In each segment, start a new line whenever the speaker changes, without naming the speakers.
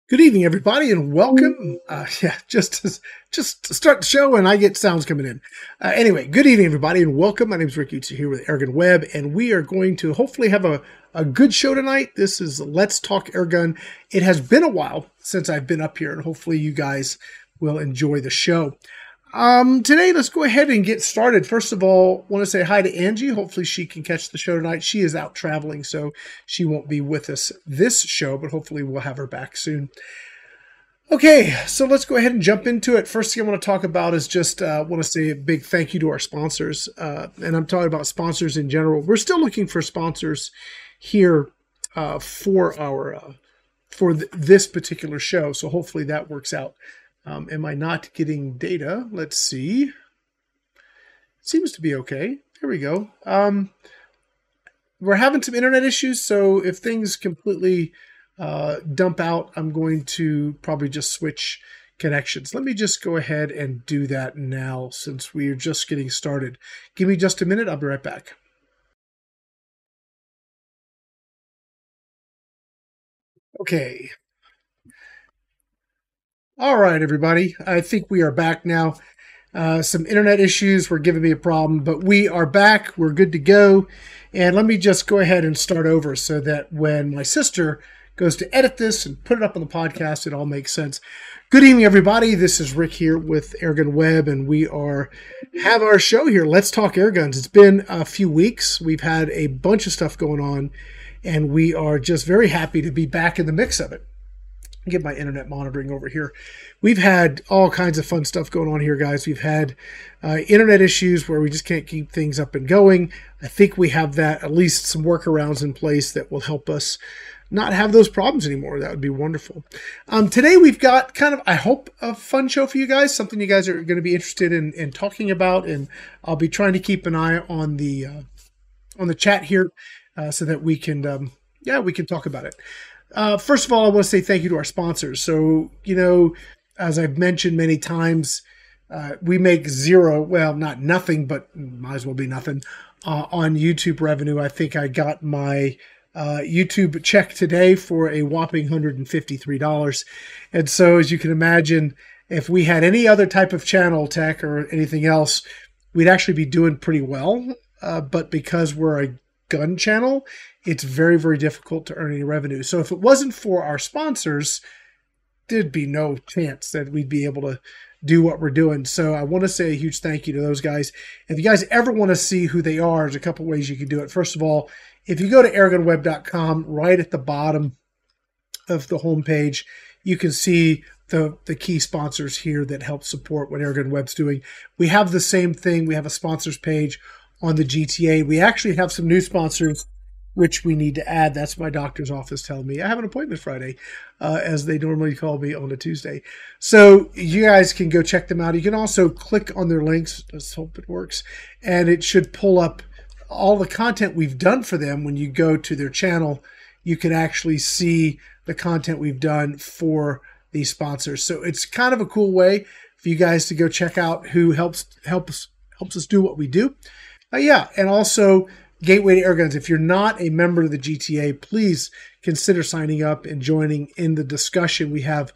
Good evening, everybody, and welcome. Just to start the show, and I get sounds coming in. Anyway, good evening, everybody, and welcome. My name is Rick Utsu here with Airgun Web, and we are going to hopefully have a good show tonight. This is Let's Talk Airgun. It has been a while since I've been up here, and hopefully you guys will enjoy the show. Today, let's go ahead and get started. First of all, I want to say hi to Angie. Hopefully she can catch the show tonight. She is out traveling, so she won't be with us this show, but hopefully we'll have her back soon. Okay, so let's go ahead and jump into it. First thing I want to talk about is just want to say a big thank you to our sponsors. And I'm talking about sponsors in general. We're still looking for sponsors here for this particular show, so hopefully that works out. Am I not getting data? Let's see. Seems to be okay. There we go. We're having some internet issues, so if things completely dump out, I'm going to probably just switch connections. Let me just go ahead and do that now since we're just getting started. Give me just a minute. I'll be right back. Okay. All right, everybody. I think we are back now. Some internet issues were giving me a problem, but we are back. We're good to go. And let me just go ahead and start over so that when my sister goes to edit this and put it up on the podcast, it all makes sense. Good evening, everybody. This is Rick here with Airgun Web, and we have our show here. Let's Talk Airguns. It's been a few weeks. We've had a bunch of stuff going on, and we are just very happy to be back in the mix of it. Get my internet monitoring over here. We've had all kinds of fun stuff going on here, guys. We've had internet issues where we just can't keep things up and going. I think we have at least some workarounds in place that will help us not have those problems anymore. That would be wonderful. Today we've got kind of, I hope, a fun show for you guys, something you guys are going to be interested in talking about, and I'll be trying to keep an eye on the chat here so that we can talk about it. First of all, I want to say thank you to our sponsors. So, as I've mentioned many times, we make zero, well, not nothing, but might as well be nothing, on YouTube revenue. I think I got my YouTube check today for a whopping $153. And so, as you can imagine, if we had any other type of channel tech or anything else, we'd actually be doing pretty well. But because we're a gun channel, it's very, very difficult to earn any revenue. So if it wasn't for our sponsors, there'd be no chance that we'd be able to do what we're doing. So I want to say a huge thank you to those guys. If you guys ever want to see who they are, there's a couple ways you can do it. First of all, if you go to airgunweb.com, right at the bottom of the homepage, you can see the key sponsors here that help support what Airgun Web's doing. We have the same thing. We have a sponsors page on the GTA. We actually have some new sponsors which we need to add. That's my doctor's office telling me I have an appointment Friday, as they normally call me on a Tuesday. So you guys can go check them out. You can also click on their links. Let's hope it works. And it should pull up all the content we've done for them. When you go to their channel, you can actually see the content we've done for these sponsors. So it's kind of a cool way for you guys to go check out who helps us do what we do. And also Gateway to Airguns. If you're not a member of the GTA, please consider signing up and joining in the discussion. We have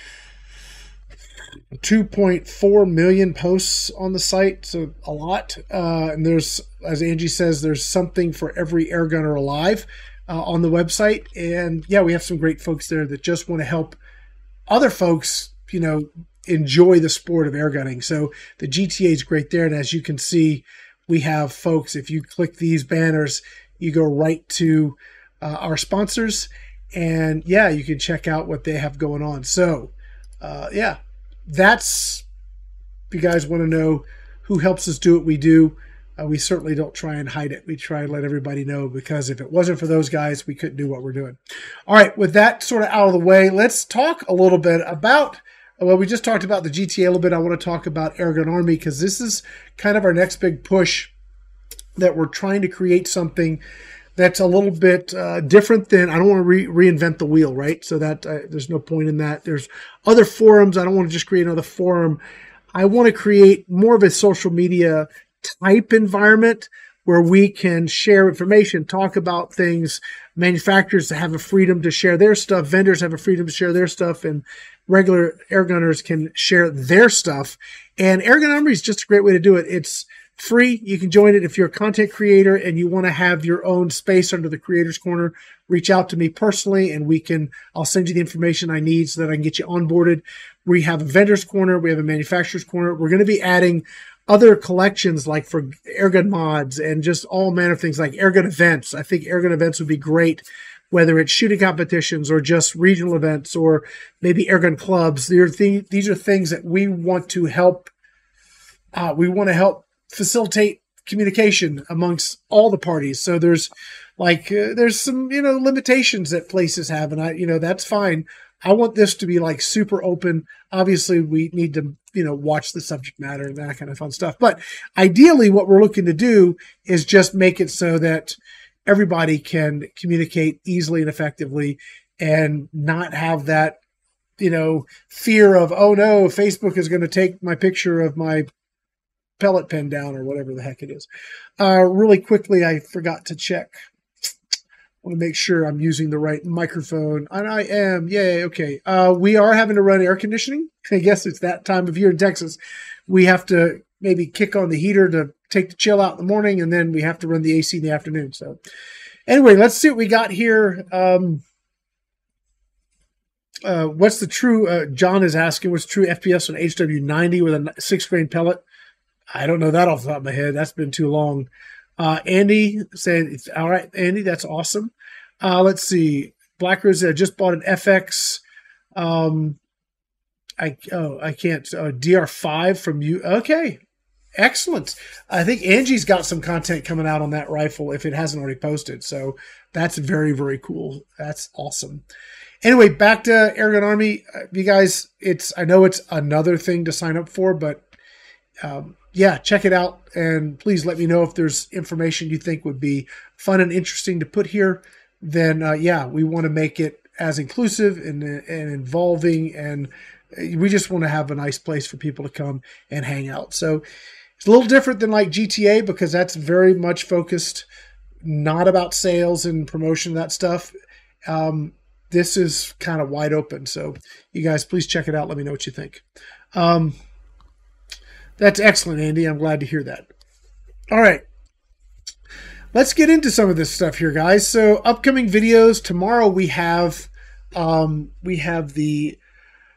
2.4 million posts on the site, so a lot. And there's, as Angie says, there's something for every airgunner alive on the website. And yeah, we have some great folks there that just want to help other folks, enjoy the sport of airgunning. So the GTA is great there. And as you can see, we have folks, if you click these banners, you go right to our sponsors, and you can check out what they have going on. So, that's, if you guys want to know who helps us do what we do, we certainly don't try and hide it. We try and let everybody know, because if it wasn't for those guys, we couldn't do what we're doing. All right, with that sort of out of the way, let's talk a little bit about, well, we just talked about the GTA a little bit. I want to talk about Airgun Army, because this is kind of our next big push, that we're trying to create something that's a little bit different than, I don't want to reinvent the wheel, right? So that there's no point in that. There's other forums. I don't want to just create another forum. I want to create more of a social media type environment where we can share information, talk about things. Manufacturers have a freedom to share their stuff. Vendors have a freedom to share their stuff, and regular air gunners can share their stuff. And Airgun Armory is just a great way to do it. It's free. You can join it if you're a content creator and you want to have your own space under the Creators Corner. Reach out to me personally, and I'll send you the information I need so that I can get you onboarded. We have a vendor's corner. We have a manufacturer's corner. We're going to be adding other collections like for airgun mods and just all manner of things like airgun events. I think airgun events would be great, whether it's shooting competitions or just regional events or maybe airgun clubs. These are things that we want to help. We want to help facilitate communication amongst all the parties. So there's some, limitations that places have, and that's fine. I want this to be like super open. Obviously we need to, watch the subject matter and that kind of fun stuff. But ideally what we're looking to do is just make it so that everybody can communicate easily and effectively and not have that, fear of, oh no, Facebook is going to take my picture of my pellet pen down or whatever the heck it is. Really quickly, I forgot to check. I want to make sure I'm using the right microphone, and I am. Yay. Okay. We are having to run air conditioning. I guess it's that time of year in Texas. We have to maybe kick on the heater to take the chill out in the morning, and then we have to run the AC in the afternoon. So anyway, let's see what we got here. What's the true, John is asking, what's true FPS on HW90 with a 6th grain pellet? I don't know that off the top of my head. That's been too long. Andy said, all right, Andy, that's awesome. Let's see. Black Rose, I just bought an FX. I can't. DR5 from you. Okay. Excellent. I think Angie's got some content coming out on that rifle if it hasn't already posted. So that's very, very cool. That's awesome. Anyway, back to Airgun Army. You guys, I know it's another thing to sign up for, but yeah, check it out. And please let me know if there's information you think would be fun and interesting to put here. Then, yeah, we want to make it as inclusive and involving, and we just want to have a nice place for people to come and hang out. So it's a little different than like GTA because that's very much focused not about sales and promotion, that stuff. This is kind of wide open. So you guys, please check it out. Let me know what you think. That's excellent, Andy. I'm glad to hear that. All right. Let's get into some of this stuff here, guys. So upcoming videos. Tomorrow we have the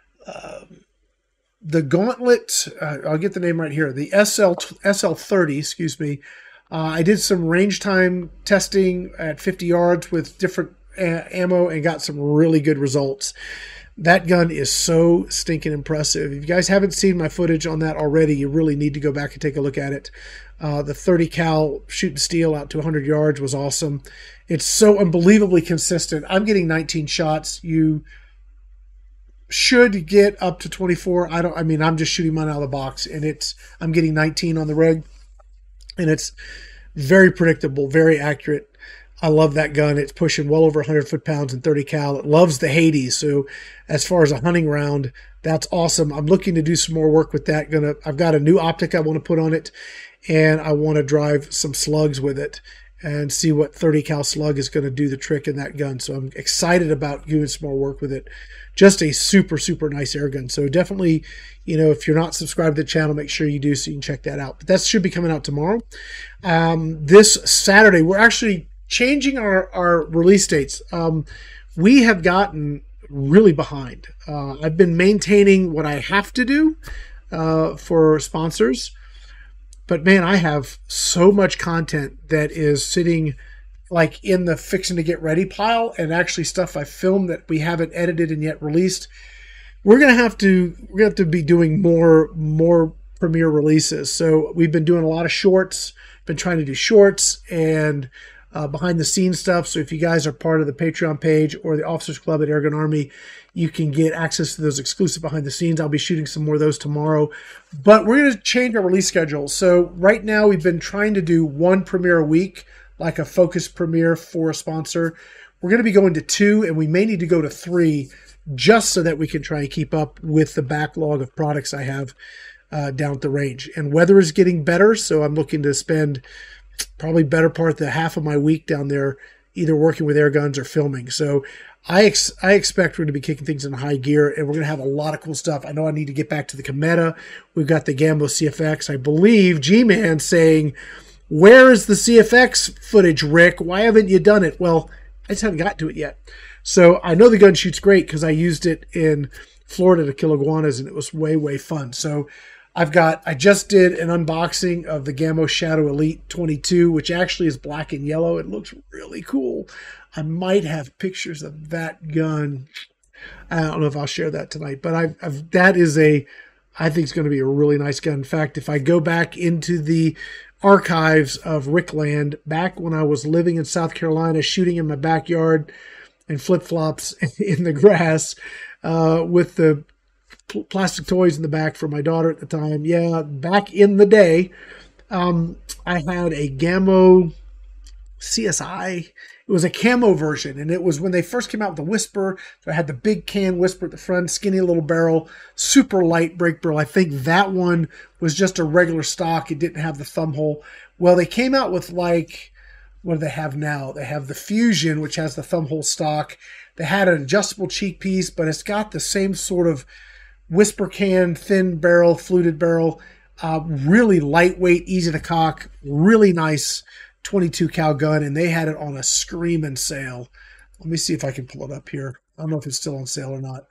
Gauntlet. I'll get the name right here. The SL30, excuse me. I did some range time testing at 50 yards with different ammo and got some really good results. That gun is so stinking impressive. If you guys haven't seen my footage on that already, you really need to go back and take a look at it. The 30 cal shooting steel out to 100 yards was awesome. It's so unbelievably consistent. I'm getting 19 shots. You should get up to 24. I'm just shooting mine out of the box, and I'm getting 19 on the rig, and it's very predictable, very accurate. I love that gun. It's pushing well over 100 foot-pounds and 30 cal. It loves the Hades. So as far as a hunting round, that's awesome. I'm looking to do some more work with that. I've got a new optic I want to put on it, and I want to drive some slugs with it and see what 30 cal slug is going to do the trick in that gun. So I'm excited about doing some more work with it. Just a super, super nice air gun. So definitely, if you're not subscribed to the channel, make sure you do so you can check that out. But that should be coming out tomorrow. This Saturday, we're actually changing our release dates. We have gotten really behind. I've been maintaining what I have to do for sponsors, but man, I have so much content that is sitting like in the fixing to get ready pile, and actually stuff I filmed that we haven't edited and yet released. We're gonna have to be doing more premiere releases. So we've been doing a lot of shorts, been trying to do shorts and behind the scenes stuff. So if you guys are part of the Patreon page or the Officers Club at Airgun Army, you can get access to those exclusive behind the scenes. I'll be shooting some more of those tomorrow, but we're going to change our release schedule. So right now we've been trying to do one premiere a week, like a focus premiere for a sponsor. We're going to be going to 2, and we may need to go to 3 just so that we can try and keep up with the backlog of products I have down at the range. And weather is getting better, so I'm looking to spend probably better part the half of my week down there, either working with air guns or filming. So I expect we're going to be kicking things in high gear, and we're going to have a lot of cool stuff. I know I need to get back to the Cometa. We've got the Gambo CFX. I believe G-Man saying, where is the CFX footage, Rick? Why haven't you done it? Well, I just haven't got to it yet. So I know the gun shoots great because I used it in Florida to kill iguanas, and it was way, way fun. So I just did an unboxing of the Gambo Shadow Elite 22, which actually is black and yellow. It looks really cool. I might have pictures of that gun. I don't know if I'll share that tonight, but I think it's going to be a really nice gun. In fact, if I go back into the archives of Rickland, back when I was living in South Carolina, shooting in my backyard and flip-flops in the grass with the plastic toys in the back for my daughter at the time. Yeah, back in the day, I had a Gambo CSI. It was a camo version, and it was when they first came out with the Whisper. So I had the big can Whisper at the front, skinny little barrel, super light break barrel. I think that one was just a regular stock. It didn't have the thumb hole. Well, they came out with like, what do they have now? They have the Fusion, which has the thumb hole stock. They had an adjustable cheek piece, but it's got the same sort of Whisper can, thin barrel, fluted barrel, really lightweight, easy to cock, really nice 22 cal gun, and they had it on a screaming sale. Let me see if I can pull it up here. I don't know if it's still on sale or not.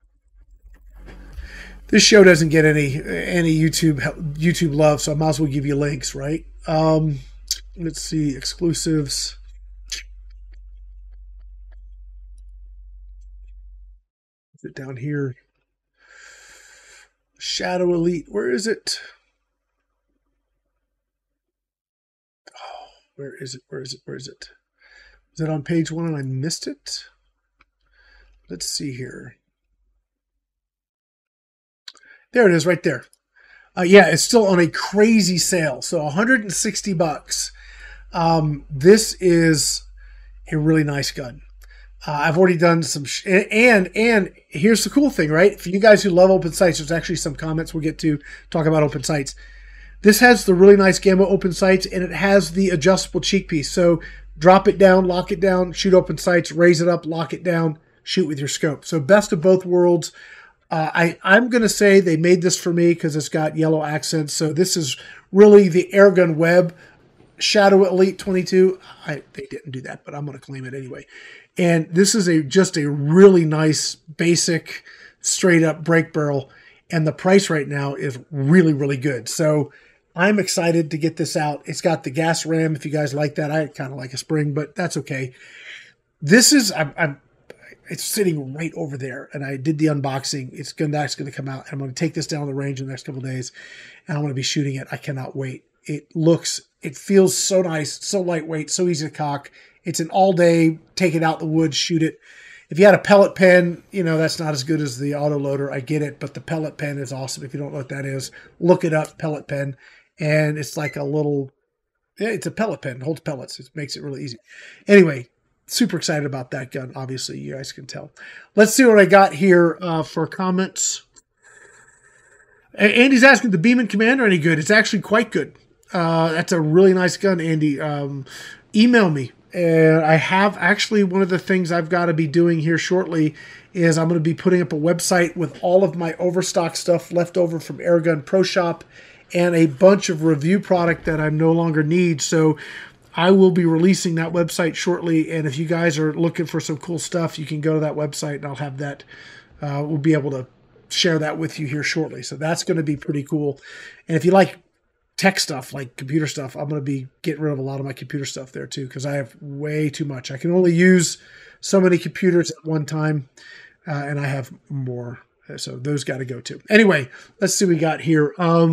This show doesn't get any YouTube love, so I might as well give you links, right? Let's see, exclusives. Is it down here? Shadow Elite, where is it? Where is it? Where is it? Where is it? Is it on page 1 and I missed it? Let's see here. There it is right there. Yeah, it's still on a crazy sale. So $160. This is a really nice gun. I've already done some, and here's the cool thing, right? For you guys who love open sights, there's actually some comments we'll get to talk about open sights. This has the really nice Gambo open sights, and it has the adjustable cheek piece. So drop it down, lock it down, shoot open sights, raise it up, lock it down, shoot with your scope. So best of both worlds. I'm going to say they made this for me because it's got yellow accents. So this is really the Airgun Web Shadow Elite 22. They didn't do that, but I'm going to claim it anyway. And this is just a really nice, basic, straight-up break barrel. And the price right now is really, really good. So I'm excited to get this out. It's got the gas ram, if you guys like that. I kind of like a spring, but that's okay. This is, it's sitting right over there, and I did the unboxing. That's going to come out, and I'm going to take this down the range in the next couple of days, and I'm going to be shooting it. I cannot wait. It feels so nice, so lightweight, so easy to cock. It's an all-day, take it out the woods, shoot it. If you had a pellet pen, that's not as good as the auto loader. I get it, but the pellet pen is awesome. If you don't know what that is, look it up, pellet pen. And it's like it's a pellet pen. It holds pellets. It makes it really easy. Anyway, super excited about that gun. Obviously, you guys can tell. Let's see what I got here for comments. Andy's asking, the Beeman Commander any good? It's actually quite good. That's a really nice gun, Andy. Email me. And I have actually, one of the things I've got to be doing here shortly is I'm going to be putting up a website with all of my overstock stuff left over from Airgun Pro Shop and a bunch of review product that I no longer need. So I will be releasing that website shortly. And if you guys are looking for some cool stuff, you can go to that website and I'll have that. We'll be able to share that with you here shortly. So that's going to be pretty cool. And if you like tech stuff, like computer stuff, I'm going to be getting rid of a lot of my computer stuff there too, because I have way too much. I can only use so many computers at one time, and I have more. So those got to go too. Anyway, let's see what we got here.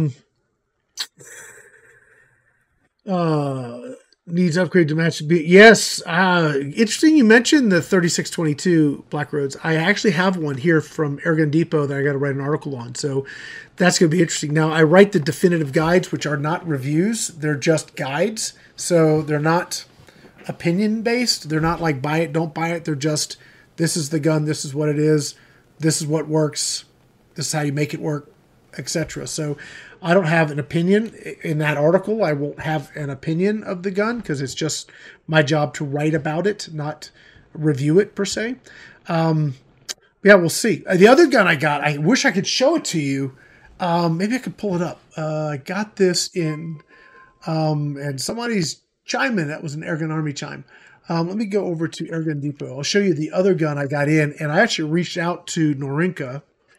Needs upgrade to match. Yes. Interesting you mentioned the 3622 Black Roads. I actually have one here from Airgun Depot that I got to write an article on. So that's going to be interesting. Now, I write the definitive guides, which are not reviews. They're just guides. So they're not opinion-based. They're not like buy it, don't buy it. They're just, this is the gun, this is what it is, this is what works, this is how you make it work, etc. So I don't have an opinion in that article. I won't have an opinion of the gun because it's just my job to write about it, not review it per se. Yeah, we'll see. The other gun I got, I wish I could show it to you. Maybe I could pull it up. I got this in, and somebody's chiming. That was an Airgun Army chime. Let me go over to Airgun Depot. I'll show you the other gun I got in, and I actually reached out to Norinco.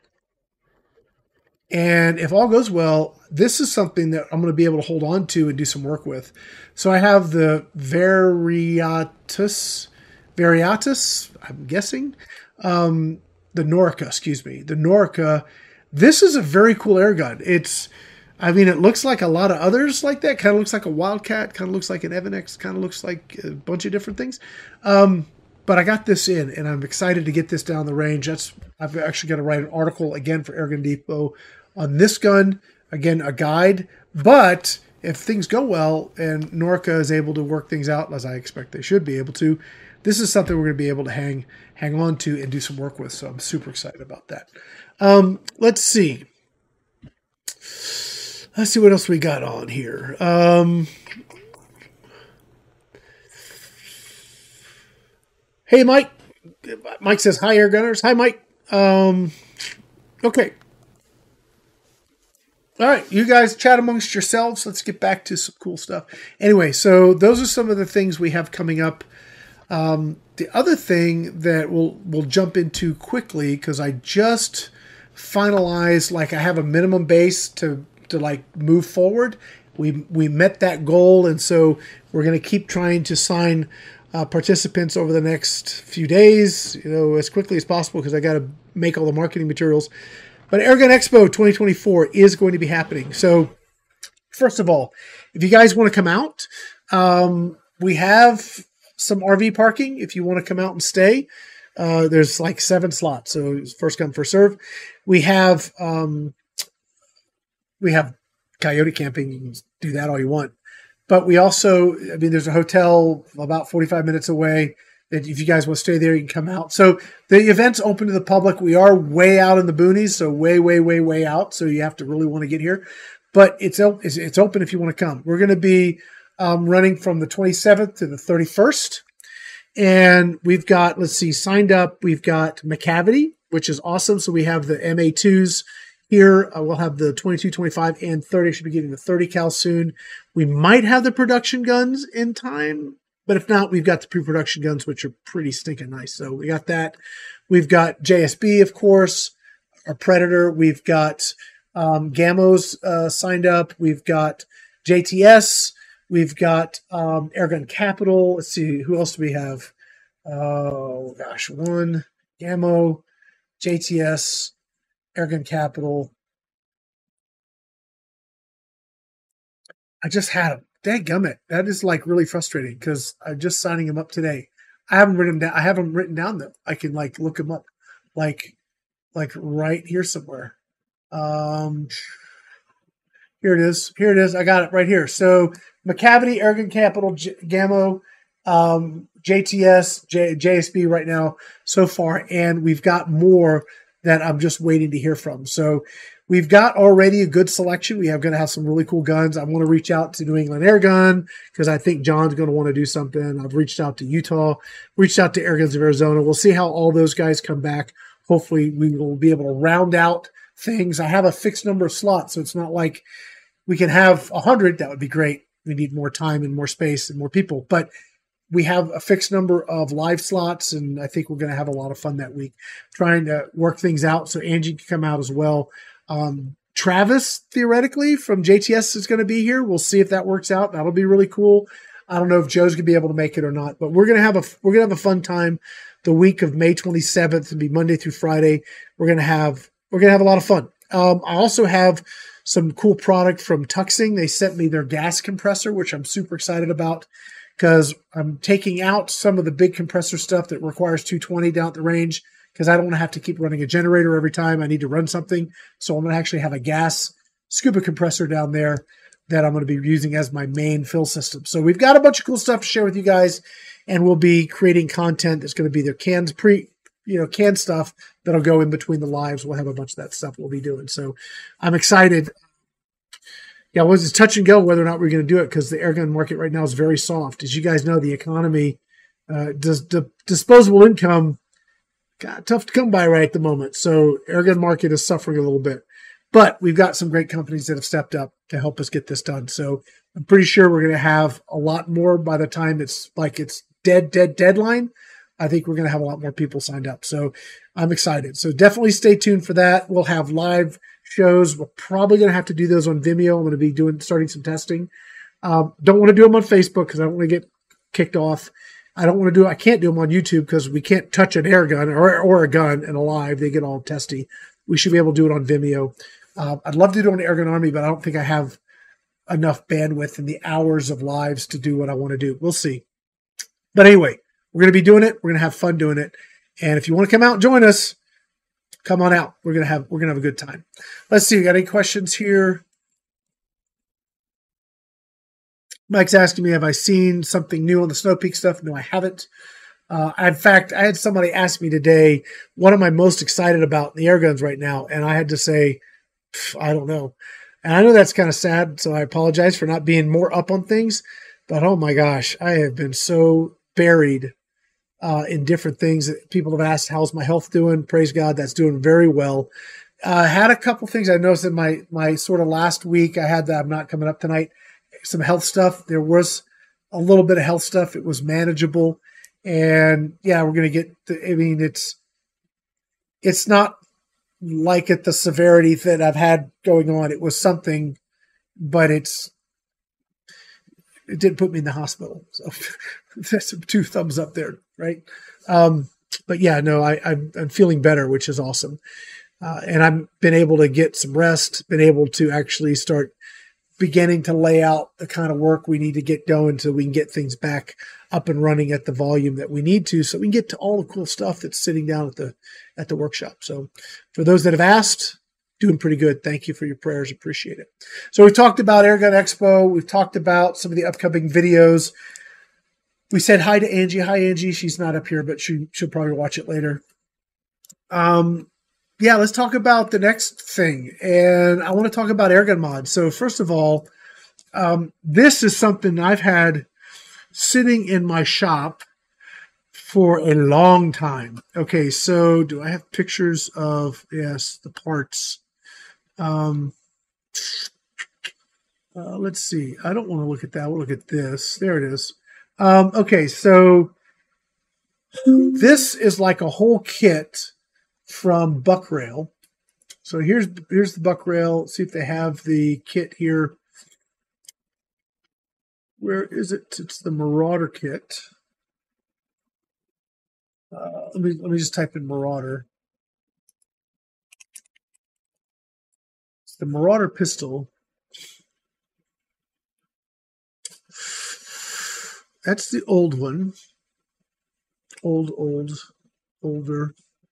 And if all goes well, this is something that I'm going to be able to hold on to and do some work with. So I have the Variatus, I'm guessing, the Norika, the Norika. This is a very cool air gun. It looks like a lot of others like that. Kind of looks like a Wildcat, kind of looks like an Evanex, kind of looks like a bunch of different things. But I got this in, and I'm excited to get this down the range. I've actually got to write an article again for Airgun Depot on this gun. Again, a guide. But if things go well and Norika is able to work things out, as I expect they should be able to, this is something we're going to be able to hang on to and do some work with. So I'm super excited about that. Let's see. Let's see what else we got on here. Hey, Mike. Mike says, hi, Air Gunners. Hi, Mike. Okay. All right, you guys chat amongst yourselves. Let's get back to some cool stuff. Anyway, so those are some of the things we have coming up. The other thing that we'll jump into quickly, because I just finalized, like, I have a minimum base to like move forward. We met that goal, and so we're going to keep trying to sign participants over the next few days, as quickly as possible, because I got to make all the marketing materials. But Airgun Expo 2024 is going to be happening. So first of all, if you guys want to come out, we have some RV parking. If you want to come out and stay, there's like 7 slots. So it's first come, first serve. We have coyote camping. You can do that all you want. But we also, there's a hotel about 45 minutes away that if you guys want to stay there, you can come out. So the event's open to the public. We are way out in the boonies, so way, way, way, way out. So you have to really want to get here. But it's open if you want to come. We're going to be running from the 27th to the 31st. And we've got, signed up. We've got McCavity, which is awesome. So we have the MA2s here. We'll have the 22, 25, and 30. Should be getting the 30 cal soon. We might have the production guns in time, but if not, we've got the pre-production guns, which are pretty stinking nice. So we got that. We've got JSB, of course, our Predator. We've got Gamos signed up. We've got JTS. We've got Airgun Capital. Let's see, who else do we have? Oh, gosh, one, Gamo, JTS, Airgun Capital. I just had them. Dadgummit. That is like really frustrating because I'm just signing them up today. I haven't written them down. I have them written down though. I can like look them up, like right here somewhere. Here it is. Here it is. I got it right here. So McCavity, Airgun Capital, Gamo, JTS, JSB right now so far, and we've got more that I'm just waiting to hear from. So we've got already a good selection. We are going to have some really cool guns. I want to reach out to New England Air Gun because I think John's going to want to do something. I've reached out to Utah, reached out to Airguns of Arizona. We'll see how all those guys come back. Hopefully we will be able to round out things. I have a fixed number of slots, so it's not like we can have 100. That would be great. We need more time and more space and more people. But we have a fixed number of live slots, and I think we're going to have a lot of fun that week trying to work things out so Angie can come out as well. Travis, theoretically, from JTS is going to be here. We'll see if that works out. That'll be really cool. I don't know if Joe's going to be able to make it or not, but we're going to have a fun time the week of May 27th. It'll be Monday through Friday. We're going to have a lot of fun. I also have some cool product from Tuxing. They sent me their gas compressor, which I'm super excited about because I'm taking out some of the big compressor stuff that requires 220 down at the range because I don't want to have to keep running a generator every time I need to run something. So I'm going to actually have a gas scuba compressor down there that I'm going to be using as my main fill system. So we've got a bunch of cool stuff to share with you guys, and we'll be creating content that's going to be their canned stuff that'll go in between the lives. We'll have a bunch of that stuff we'll be doing. So I'm excited Yeah, well, it's touch and go whether or not we're going to do it because the airgun market right now is very soft. As you guys know, the economy, disposable income, tough to come by right at the moment. So airgun market is suffering a little bit. But we've got some great companies that have stepped up to help us get this done. So I'm pretty sure we're going to have a lot more by the time it's deadline. I think we're going to have a lot more people signed up. So I'm excited. So definitely stay tuned for that. We'll have live shows. We're probably going to have to do those on Vimeo. I'm going to be starting some testing. Don't want to do them on Facebook because I don't want to get kicked off. I can't do them on YouTube because we can't touch an air gun or a gun in a live. They get all testy. We should be able to do it on Vimeo. I'd love to do it on Airgun Army, but I don't think I have enough bandwidth in the hours of lives to do what I want to do. We'll see. But anyway, we're going to be doing it. We're going to have fun doing it. And if you want to come out and join us, come on out. We're going to have a good time. Let's see. We got any questions here? Mike's asking me, have I seen something new on the Snow Peak stuff? No, I haven't. In fact, I had somebody ask me today, what am I most excited about in the air guns right now? And I had to say, I don't know. And I know that's kind of sad, so I apologize for not being more up on things. But oh my gosh, I have been so buried in different things that people have asked, how's my health doing? Praise God, that's doing very well. I had a couple things I noticed in my sort of last week. I had that I'm not coming up tonight. Some health stuff. There was a little bit of health stuff. It was manageable. And yeah, we're going to get, it's not like at the severity that I've had going on. It was something, but it didn't put me in the hospital. So that's 2 thumbs up there. Right. But yeah, no, I'm feeling better, which is awesome. And I've been able to get some rest, been able to actually start beginning to lay out the kind of work we need to get going so we can get things back up and running at the volume that we need to, so we can get to all the cool stuff that's sitting down at the workshop. So for those that have asked, doing pretty good. Thank you for your prayers. Appreciate it. So we've talked about Airgun Expo. We've talked about some of the upcoming videos. We said hi to Angie. Hi, Angie. She's not up here, but she'll probably watch it later. Yeah, let's talk about the next thing. And I want to talk about airgun mods. So first of all, this is something I've had sitting in my shop for a long time. Okay, so do I have pictures of, yes, the parts? Let's see. I don't want to look at that. We'll look at this. There it is. Okay, so this is like a whole kit from Buckrail. So here's the Buckrail. Let's see if they have the kit here. Where is it? It's the Marauder kit. Let me just type in Marauder. It's the Marauder pistol. That's the old one. Older.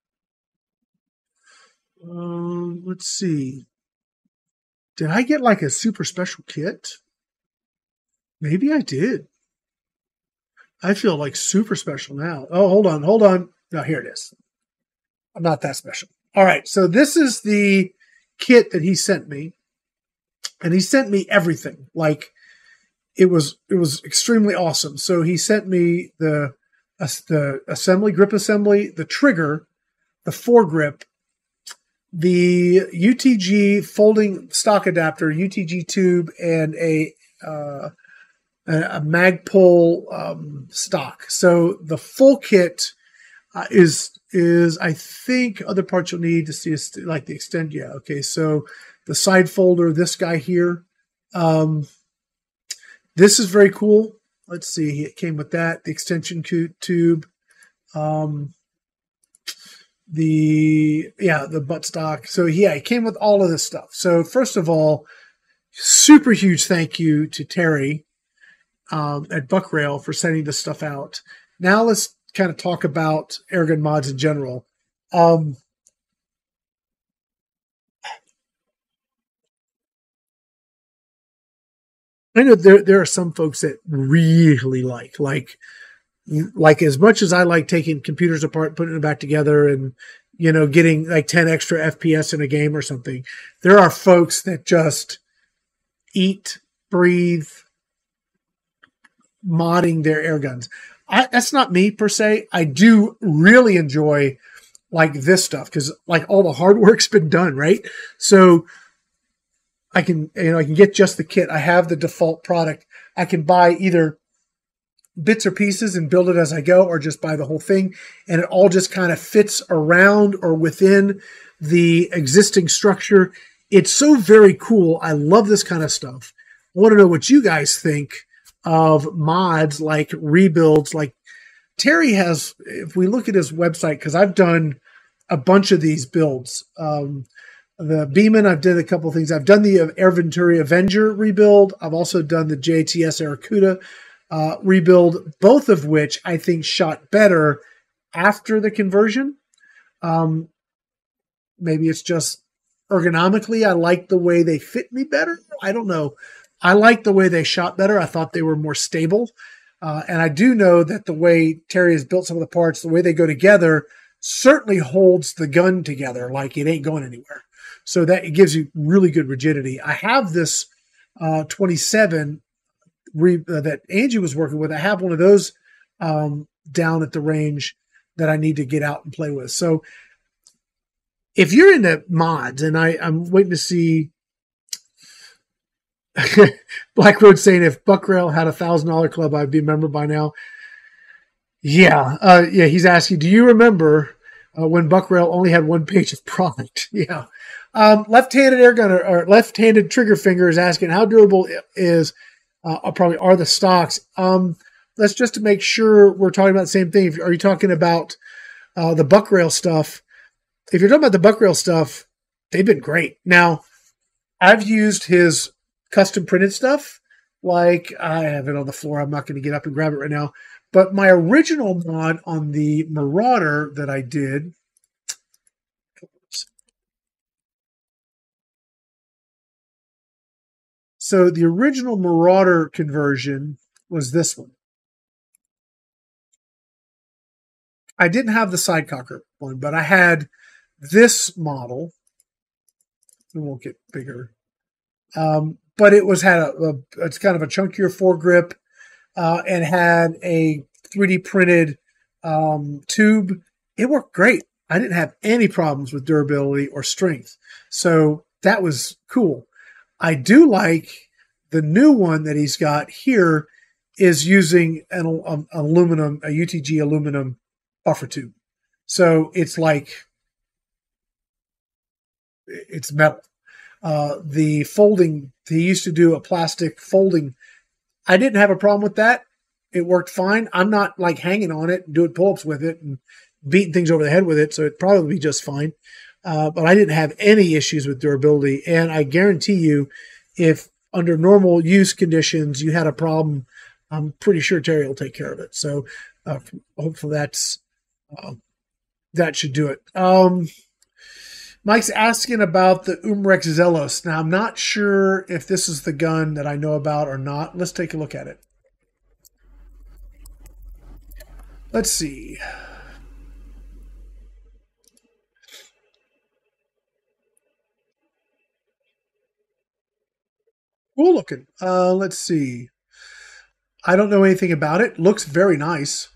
Let's see. Did I get like a super special kit? Maybe I did. I feel like super special now. Oh, hold on. No, here it is. I'm not that special. All right. So this is the kit that he sent me. And he sent me everything. Like it was extremely awesome. So he sent me the grip assembly, the trigger, the foregrip, the UTG folding stock adapter, UTG tube, and a Magpul stock. So the full kit is I think other parts you'll need to see like the extend. Yeah. Okay. So the side folder, this guy here, this is very cool. Let's see. It came with that, the extension tube, the buttstock. So yeah, it came with all of this stuff. So first of all, super huge thank you to Terry at Buckrail for sending this stuff out. Now let's kind of talk about airgun mods in general. I know there are some folks that really like as much as I like taking computers apart, putting them back together, and getting like 10 extra FPS in a game or something. There are folks that just eat, breathe, modding their air guns. That's not me per se. I do really enjoy like this stuff because like all the hard work's been done, right? So I can get just the kit. I have the default product. I can buy either bits or pieces and build it as I go, or just buy the whole thing, and it all just kind of fits around or within the existing structure. It's so very cool. I love this kind of stuff. I want to know what you guys think of mods like rebuilds. Like Terry has, if we look at his website, because I've done a bunch of these builds. The Beeman, I've done a couple of things. I've done the Air Venturi Avenger rebuild. I've also done the JTS Aracuda rebuild, both of which I think shot better after the conversion. Maybe it's just ergonomically, I like the way they fit me better. I don't know. I like the way they shot better. I thought they were more stable. And I do know that the way Terry has built some of the parts, the way they go together, certainly holds the gun together like it ain't going anywhere. So that it gives you really good rigidity. I have this 27 that Angie was working with. I have one of those down at the range that I need to get out and play with. So if you're into mods, and I'm waiting to see Black Road saying if Buckrail had $1,000 club, I'd be a member by now. Yeah. He's asking, do you remember when Buckrail only had one page of product? Yeah. Left-handed air gunner or left-handed trigger finger is asking how durable is probably are the stocks. Let's just to make sure we're talking about the same thing. Are you talking about the Buckrail stuff? If you're talking about the Buckrail stuff, they've been great. Now, I've used his custom printed stuff. Like I have it on the floor. I'm not going to get up and grab it right now. But my original mod on the Marauder that I did, so the original Marauder conversion was this one. I didn't have the sidecocker one, but I had this model. It won't get bigger. But it had it's kind of a chunkier foregrip and had a 3D printed tube. It worked great. I didn't have any problems with durability or strength. So that was cool. I do like the new one that he's got here is using an aluminum, a UTG aluminum buffer tube. So it's like, it's metal. The folding, he used to do a plastic folding. I didn't have a problem with that. It worked fine. I'm not like hanging on it and doing pull-ups with it and beating things over the head with it, so it'd probably be just fine. But I didn't have any issues with durability. And I guarantee you, if under normal use conditions you had a problem, I'm pretty sure Terry will take care of it. So hopefully that should do it. Mike's asking about the Umarex Zelos. Now, I'm not sure if this is the gun that I know about or not. Let's take a look at it. Let's see. Cool looking. Let's see. I don't know anything about it. Looks very nice.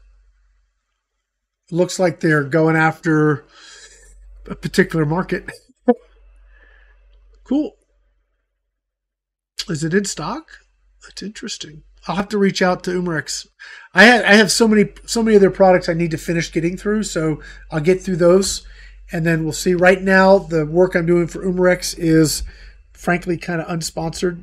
Looks like they're going after a particular market. Cool. Is it in stock? That's interesting. I'll have to reach out to Umarex. I have so many of their products I need to finish getting through, so I'll get through those, and then we'll see. Right now, the work I'm doing for Umarex is, frankly, kind of unsponsored.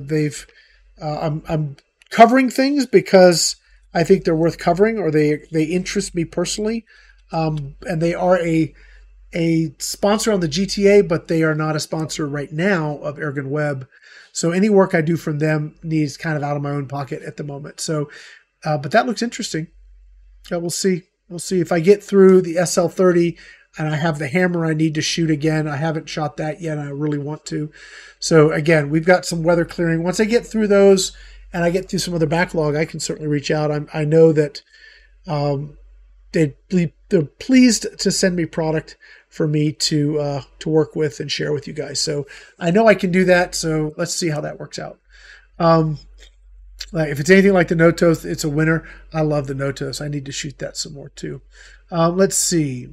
I'm covering things because I think they're worth covering, or they interest me personally, and they are a sponsor on the GTA, but they are not a sponsor right now of Airgun Web. So any work I do from them needs kind of out of my own pocket at the moment. So, but that looks interesting. Yeah, we'll see. We'll see if I get through the SL30 and I have the hammer I need to shoot again. I haven't shot that yet. And I really want to. So again, we've got some weather clearing. Once I get through those and I get through some other backlog, I can certainly reach out. I know that they're pleased to send me product for me to work with and share with you guys. So I know I can do that. So let's see how that works out. Like if it's anything like the Notos, it's a winner. I love the Notos. I need to shoot that some more too. Let's see.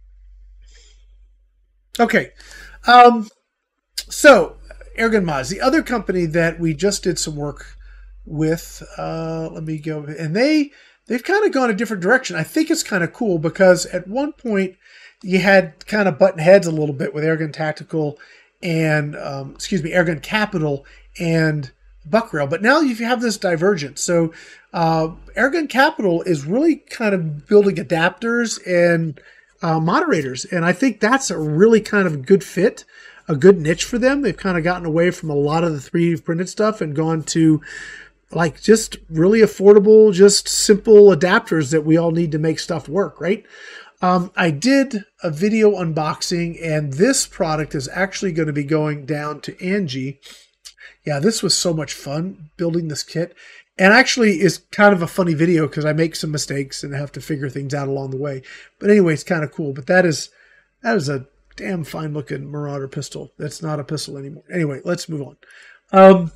Okay. So Airgun Mods, the other company that we just did some work with, let me go, and they've kind of gone a different direction. I think it's kind of cool because at one point you had kind of button heads a little bit with Airgun Tactical and, Airgun Capital and Buckrail, but now you have this divergence. So Airgun Capital is really kind of building adapters and moderators, and I think that's a really kind of good fit, a good niche for them. They've kind of gotten away from a lot of the 3D printed stuff and gone to like just really affordable, just simple adapters that we all need to make stuff work, right? I did a video unboxing, and this product is actually going to be going down to Angie. Yeah, this was so much fun building this kit, and actually is kind of a funny video because I make some mistakes and have to figure things out along the way. But anyway, it's kind of cool. But that is a damn fine looking Marauder pistol. That's not a pistol anymore. Anyway, let's move on. All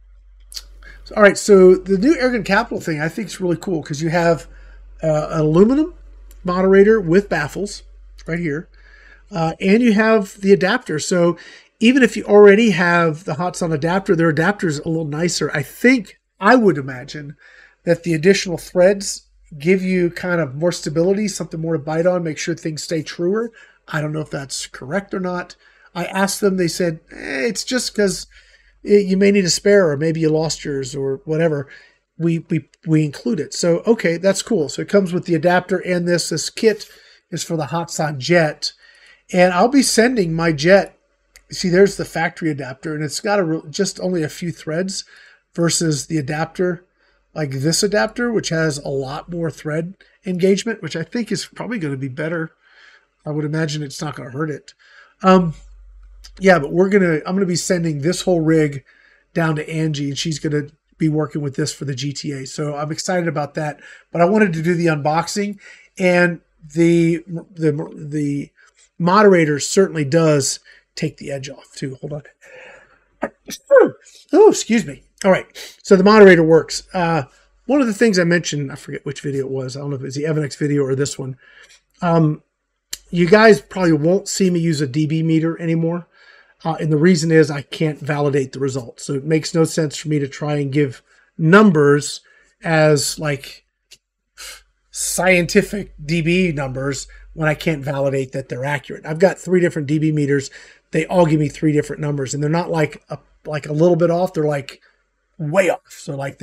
right, so the new Airgun Capital thing I think is really cool because you have an aluminum moderator with baffles right here, and you have the adapter. So even if you already have the Hatsan adapter, their adapter is a little nicer. I would imagine that the additional threads give you kind of more stability, something more to bite on, make sure things stay truer. I don't know if that's correct or not. I asked them, they said, it's just because you may need a spare, or maybe you lost yours or whatever. We include it. So, okay, that's cool. So it comes with the adapter and this kit is for the Hatsan Jet. And I'll be sending my Jet. See, there's the factory adapter, and it's got just only a few threads versus the adapter, like this adapter, which has a lot more thread engagement, which I think is probably going to be better. I would imagine it's not going to hurt it. Yeah, but I'm going to be sending this whole rig down to Angie, and she's going to be working with this for the GTA. So I'm excited about that. But I wanted to do the unboxing, and the moderator certainly does take the edge off too. Hold on. Oh, excuse me. All right. So the moderator works. One of the things I mentioned, I forget which video it was. I don't know if it was the Evanex video or this one. You guys probably won't see me use a dB meter anymore. And the reason is I can't validate the results. So it makes no sense for me to try and give numbers as like scientific dB numbers when I can't validate that they're accurate. I've got 3 different dB meters. They all give me 3 different numbers, and they're not like a little bit off. They're like way off. So like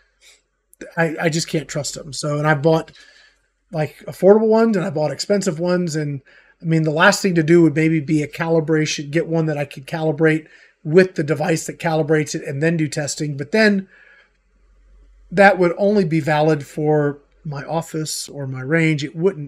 I just can't trust them. So, and I bought like affordable ones and I bought expensive ones. And I mean, the last thing to do would maybe be a calibration, get one that I could calibrate with the device that calibrates it and then do testing. But then that would only be valid for my office or my range. It wouldn't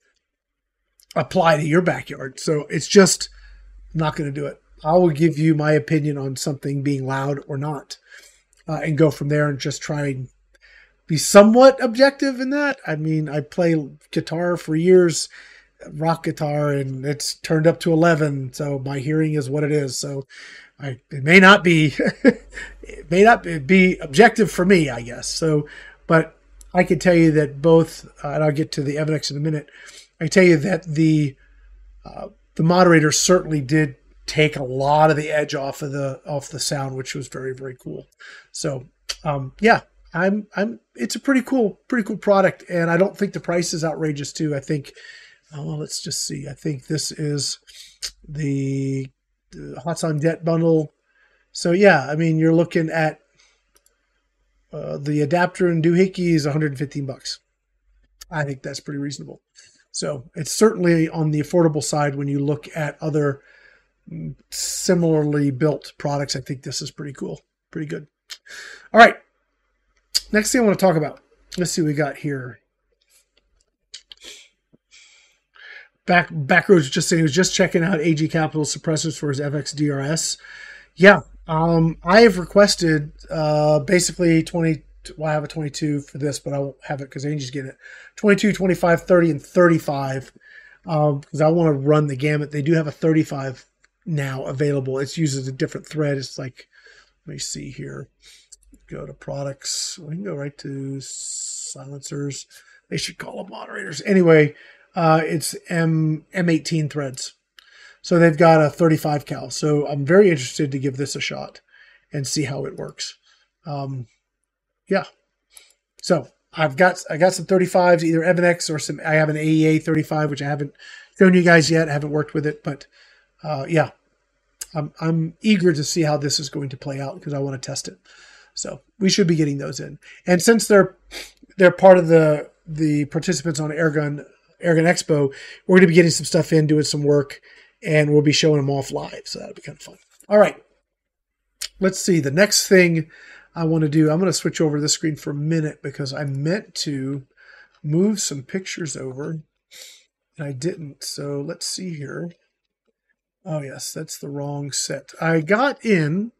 apply to your backyard. So it's just not going to do it. I will give you my opinion on something being loud or not, and go from there and just try and be somewhat objective in that. I mean, I play guitar for years, rock guitar, and it's turned up to 11. So my hearing is what it is. So it may not be, it may not be objective for me, I guess. So, but I can tell you that both, and I'll get to the Evanex in a minute. I can tell you that the moderator certainly did take a lot of the edge off the sound, which was very, very cool. So, yeah, it's a pretty cool product. And I don't think the price is outrageous too. I think, well, let's just see. I think this is the Hatsan Jet bundle. So yeah, I mean, you're looking at, the adapter and doohickey is $115. I think that's pretty reasonable. So it's certainly on the affordable side when you look at other similarly built products. I think this is pretty cool, pretty good. All right, next thing I want to talk about. Let's see what we got here. Backroads just saying he was just checking out AG Capital suppressors for his FX DRS. Yeah, I have requested basically 20 well, I have a 22 for this, but I won't have it because Angie's getting it. 22, 25, 30, and 35 because I want to run the gamut. They do have a 35 now available. It uses a different thread. It's like, let me see here. Go to products. We can go right to silencers. They should call them moderators. Anyway, it's M18 threads. So they've got a 35 cal. So I'm very interested to give this a shot and see how it works. Yeah. So I got some 35s, either Evanex or some. I have an AEA 35, which I haven't shown you guys yet. I haven't worked with it, but yeah, I'm eager to see how this is going to play out because I want to test it. So we should be getting those in. And since they're part of the participants on Airgun Expo, we're going to be getting some stuff in, doing some work, and we'll be showing them off live. So that'll be kind of fun. All right. Let's see. The next thing I want to do, I'm going to switch over this screen for a minute because I meant to move some pictures over and I didn't. So let's see here. Oh, yes, that's the wrong set. I got in,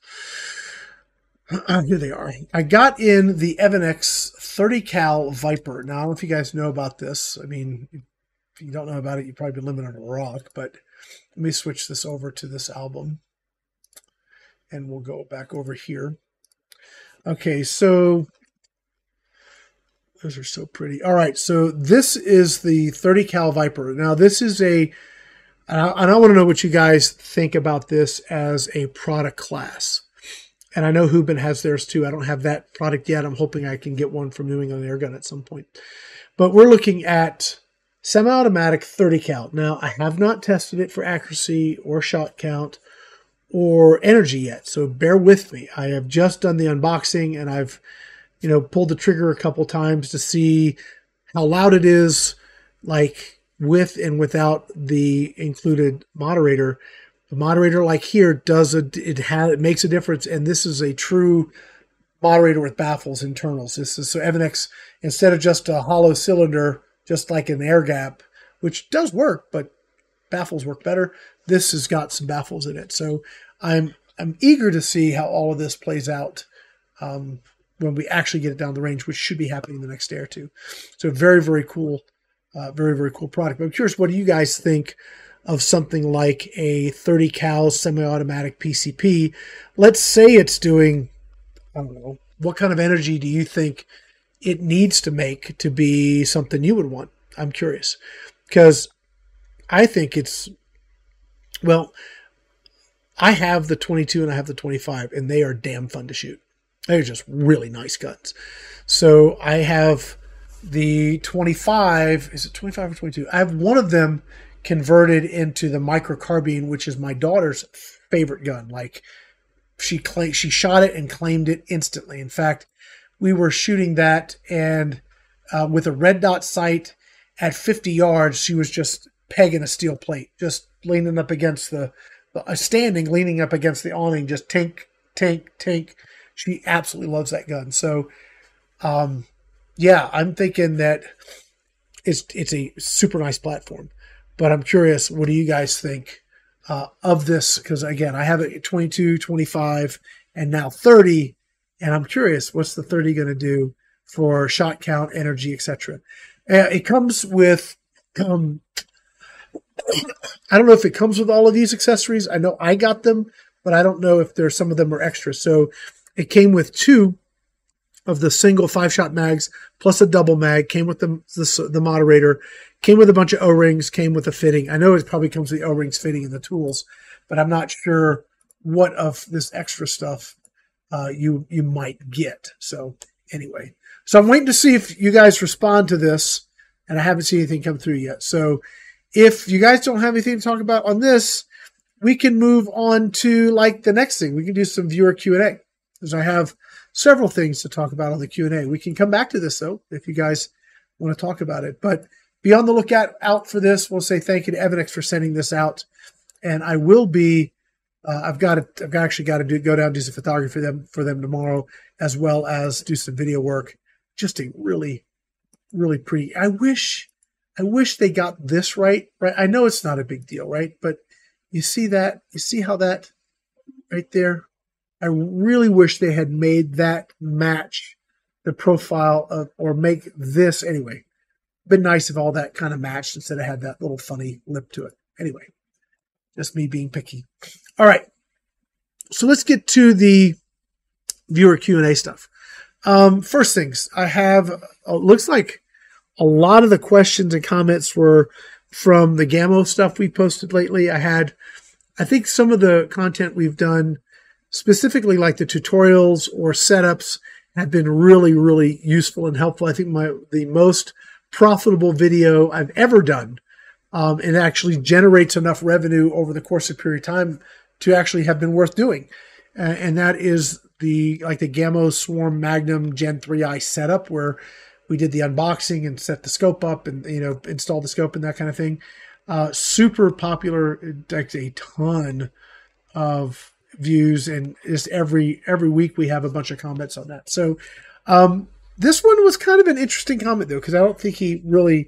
here they are. I got in the Evanex 30 cal Viper. Now, I don't know if you guys know about this. I mean, if you don't know about it, you've probably been living on a rock, but let me switch this over to this album and we'll go back over here. Okay, so those are so pretty. All right, so this is the 30 cal Viper. Now, this is and I want to know what you guys think about this as a product class. And I know Hubin has theirs too. I don't have that product yet. I'm hoping I can get one from New England Airgun at some point. But we're looking at semi-automatic 30 cal. Now, I have not tested it for accuracy or shot count or energy yet, so bear with me. I have just done the unboxing and I've, pulled the trigger a couple times to see how loud it is, like with and without the included moderator. The moderator, like here, it makes a difference, and this is a true moderator with baffles internals. This is so Evanex, instead of just a hollow cylinder, just like an air gap, which does work, but baffles work better. This has got some baffles in it. So I'm eager to see how all of this plays out when we actually get it down the range, which should be happening the next day or two. So very, very cool, very, very cool product. But I'm curious, what do you guys think of something like a 30 cal semi-automatic PCP? Let's say it's doing, I don't know, what kind of energy do you think it needs to make to be something you would want? I'm curious because I think I have the 22 and I have the 25 and they are damn fun to shoot. They're just really nice guns. So I have the 25, is it 25 or 22? I have one of them converted into the microcarbine, which is my daughter's favorite gun. Like she shot it and claimed it instantly. In fact, we were shooting that and with a red dot sight at 50 yards, she was just pegging a steel plate, just leaning up against leaning up against the awning, just tink, tink, tink. She absolutely loves that gun. So, yeah, I'm thinking that it's a super nice platform. But I'm curious, what do you guys think of this? Because, again, I have it at 22, 25, and now 30. And I'm curious, what's the 30 going to do for shot count, energy, etc.? It comes with, I don't know if it comes with all of these accessories. I know I got them, but I don't know if some of them are extra. So it came with 2 of the single 5-shot mags plus a double mag, came with the moderator, came with a bunch of O-rings, came with a fitting. I know it probably comes with the O-rings, fitting, and the tools, but I'm not sure what of this extra stuff you might get. So anyway, so I'm waiting to see if you guys respond to this, and I haven't seen anything come through yet. So if you guys don't have anything to talk about on this, we can move on to like the next thing. We can do some viewer Q&A because I have several things to talk about on the Q&A. We can come back to this though if you guys want to talk about it. But be on the lookout out for this. We'll say thank you to Evanex for sending this out, and I will be. I've actually got to go down and do some photography for them tomorrow, as well as do some video work. Just a really, really pretty. I wish they got this right. I know it's not a big deal, right? But you see that? You see how that right there? I really wish they had made that match the profile of, or make this anyway. Been nice if all that kind of matched instead of had that little funny lip to it. Anyway, just me being picky. All right. So let's get to the viewer Q&A stuff. First things, I have, looks like a lot of the questions and comments were from the Gammo stuff we posted lately. I think some of the content we've done, specifically like the tutorials or setups, have been really, really useful and helpful. I think the most profitable video I've ever done, and actually generates enough revenue over the course of a period of time to actually have been worth doing. And that is the Gammo Swarm Magnum Gen 3i setup, where we did the unboxing and set the scope up and, install the scope and that kind of thing. Super popular. It takes a ton of views, and just every week we have a bunch of comments on that. So this one was kind of an interesting comment, though, because I don't think he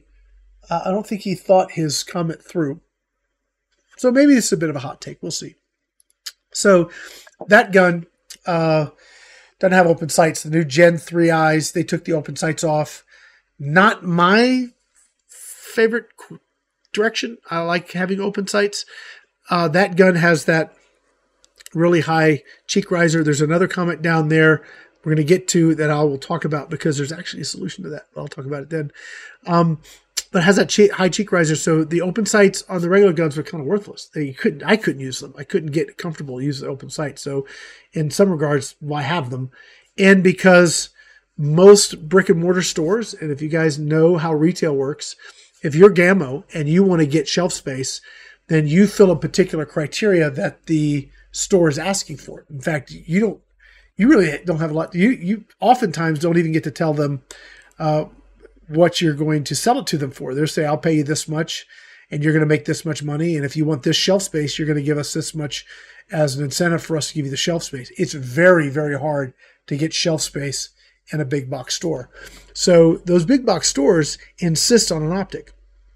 thought his comment through. So maybe this is a bit of a hot take. We'll see. So that gun doesn't have open sights. The new Gen 3Is, they took the open sights off. Not my favorite direction. I like having open sights. That gun has that really high cheek riser. There's another comment down there we're going to get to that I will talk about, because there's actually a solution to that. I'll talk about it then. But it has that high cheek riser, so the open sights on the regular guns were kind of worthless. I couldn't use them. I couldn't get comfortable to use the open sights. So in some regards, why have them? And because most brick and mortar stores, and if you guys know how retail works, if you're Gammo and you want to get shelf space, then you fill a particular criteria that the store is asking for. In fact, you really don't have a lot. You oftentimes don't even get to tell them what you're going to sell it to them for. They'll say, I'll pay you this much and you're going to make this much money. And if you want this shelf space, you're going to give us this much as an incentive for us to give you the shelf space. It's very, very hard to get shelf space in a big box store. So those big box stores insist on an optic.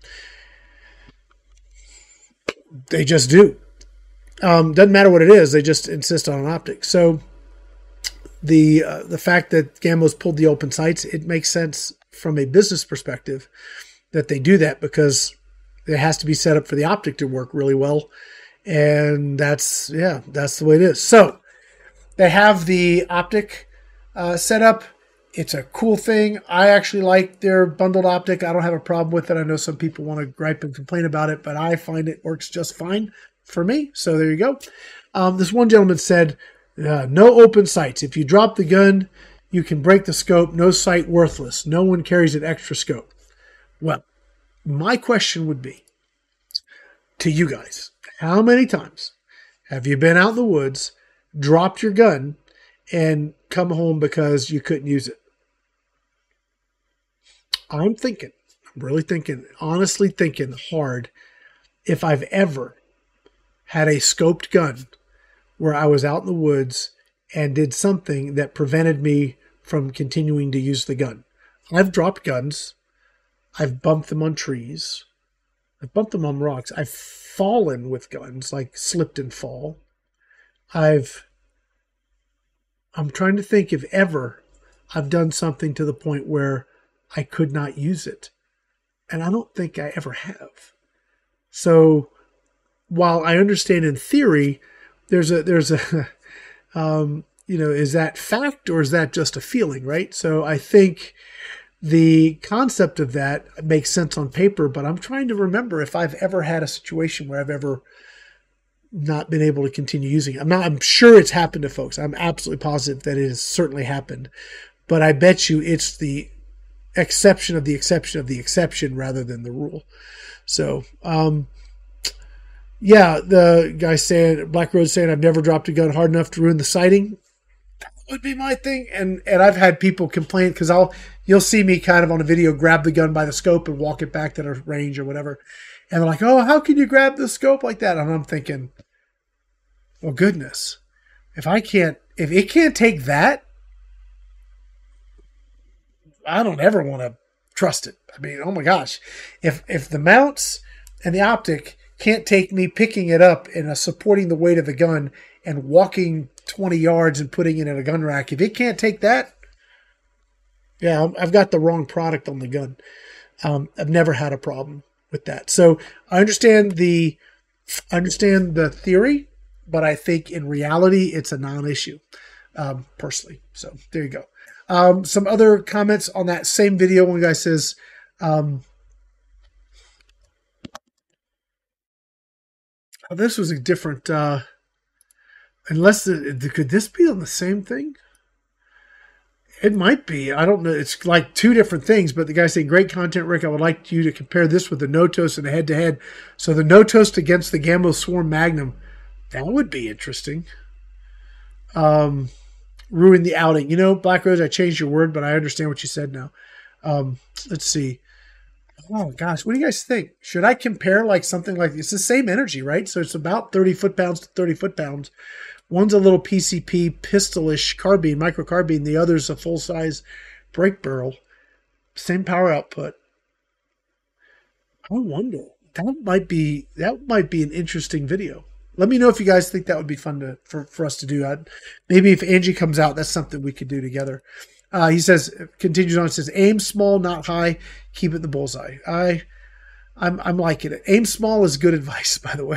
They just do. Doesn't matter what it is. They just insist on an optic. So the fact that Gammo's pulled the open sights, it makes sense from a business perspective that they do that, because it has to be set up for the optic to work really well. And that's the way it is. So they have the optic set up. It's a cool thing. I actually like their bundled optic. I don't have a problem with it. I know some people want to gripe and complain about it, but I find it works just fine for me. So there you go. This one gentleman said, no open sights. If you drop the gun, you can break the scope. No sight, worthless. No one carries an extra scope. Well, my question would be to you guys, how many times have you been out in the woods, dropped your gun, and come home because you couldn't use it? I'm really thinking, honestly thinking hard, if I've ever had a scoped gun where I was out in the woods and did something that prevented me from continuing to use the gun. I've dropped guns. I've bumped them on trees. I've bumped them on rocks. I've fallen with guns, like slipped and fall. I'm trying to think if ever I've done something to the point where I could not use it. And I don't think I ever have. So while I understand in theory, there's a is that fact or is that just a feeling, right? So I think the concept of that makes sense on paper, but I'm trying to remember if I've ever had a situation where I've ever not been able to continue using it. I'm sure it's happened to folks. I'm absolutely positive that it has certainly happened, but I bet you it's the exception of the exception of the exception rather than the rule. So, the guy saying, Black Road saying, I've never dropped a gun hard enough to ruin the sighting. That would be my thing. And I've had people complain because you'll see me kind of on a video grab the gun by the scope and walk it back to the range or whatever. And they're like, oh, how can you grab the scope like that? And I'm thinking, well, goodness, if it can't take that, I don't ever want to trust it. I mean, oh my gosh, if the mounts and the optic can't take me picking it up and supporting the weight of the gun and walking 20 yards and putting it in a gun rack, if it can't take that, Yeah, I've got the wrong product on the gun. I've never had a problem with that. So I understand the theory, but I think in reality it's a non-issue, personally. So there you go. Some other comments on that same video. One guy says, oh, this was a different, could this be on the same thing? It might be. I don't know. It's like two different things, but the guy saying, great content, Rick. I would like you to compare this with the Notos and head to head. So the Notos against the Gambo Swarm Magnum. That would be interesting. Ruin the outing. You know, Black Rose, I changed your word, but I understand what you said now. Let's see. Oh gosh, what do you guys think? Should I compare like something like it's the same energy, right? So it's about 30 foot-pounds to 30 foot-pounds. One's a little PCP pistolish carbine, micro carbine. The other's a full-size break barrel. Same power output. I wonder. That might be an interesting video. Let me know if you guys think that would be fun for us to do. Maybe if Angie comes out, that's something we could do together. He says, continues on, says, aim small, not high. Keep it in the bullseye. I'm liking it. Aim small is good advice, by the way.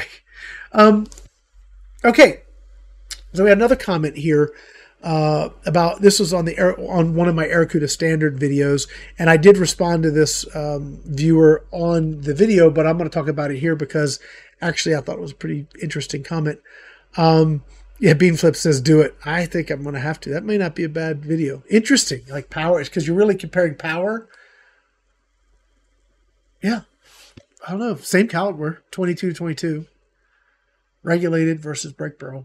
Okay. So we had another comment here about this was on one of my Aracuda Standard videos, and I did respond to this viewer on the video, but I'm going to talk about it here because actually I thought it was a pretty interesting comment. Yeah, Beanflip says, do it. I think I'm going to have to. That may not be a bad video. Interesting, like power, because you're really comparing power. Yeah, I don't know. Same caliber, 22-22. Regulated versus break barrel.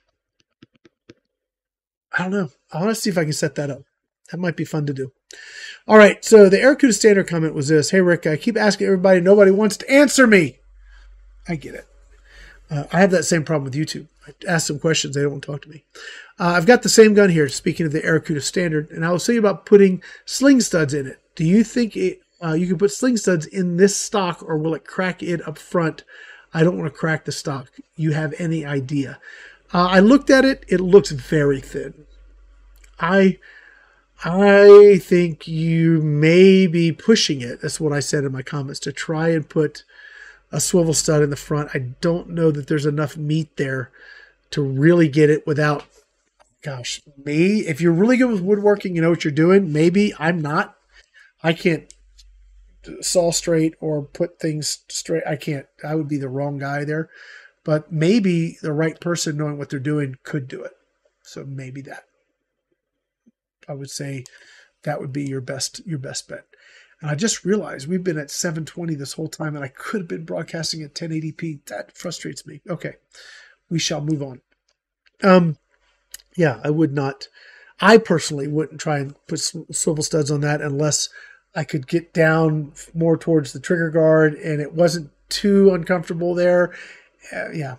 I don't know. I want to see if I can set that up. That might be fun to do. All right, so the Aracuda Standard comment was this. Hey, Rick, I keep asking everybody. Nobody wants to answer me. I get it. I have that same problem with YouTube. I ask them questions. They don't want to talk to me. I've got the same gun here, speaking of the Aracuda Standard, and I was thinking about putting sling studs in it. Do you think you can put sling studs in this stock, or will it crack it up front? I don't want to crack the stock. You have any idea? I looked at it. It looks very thin. I think you may be pushing it. That's what I said in my comments, to try and put a swivel stud in the front. I don't know that there's enough meat there to really get it without, gosh, me. If you're really good with woodworking, you know what you're doing. Maybe. I'm not. I can't saw straight or put things straight. I can't. I would be the wrong guy there. But maybe the right person knowing what they're doing could do it. So maybe that. I would say that would be your best bet. And I just realized we've been at 720 this whole time, and I could have been broadcasting at 1080p. That frustrates me. Okay, we shall move on. Yeah, I would not. I personally wouldn't try and put swivel studs on that unless I could get down more towards the trigger guard and it wasn't too uncomfortable there. Yeah.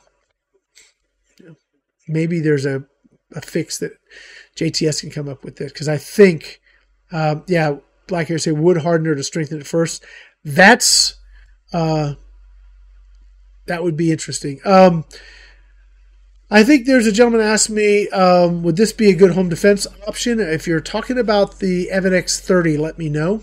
Maybe there's a fix that JTS can come up with this, because I think, Black Hair say wood hardener to strengthen it first. That would be interesting. I think there's a gentleman asked me, would this be a good home defense option? If you're talking about the Evan X30, let me know.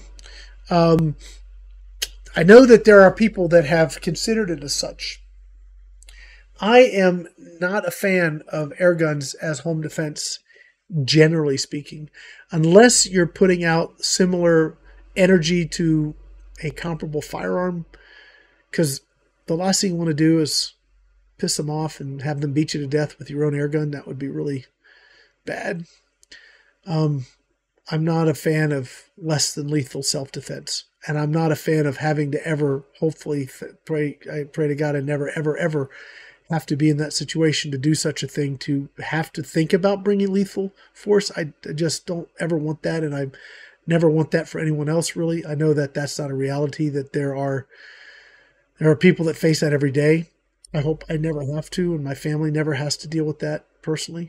I know that there are people that have considered it as such. I am not a fan of air guns as home defense, generally speaking, unless you're putting out similar energy to a comparable firearm, because the last thing you want to do is piss them off and have them beat you to death with your own air gun. That would be really bad. I'm not a fan of less than lethal self-defense, and I'm not a fan of having to ever, hopefully, I pray to God I never, ever, ever have to be in that situation to do such a thing, to have to think about bringing lethal force. I just don't ever want that, and I never want that for anyone else, really. I know that that's not a reality, that there are people that face that every day. I hope I never have to, and my family never has to deal with that personally.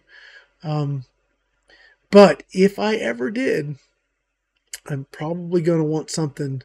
But if I ever did, I'm probably going to want something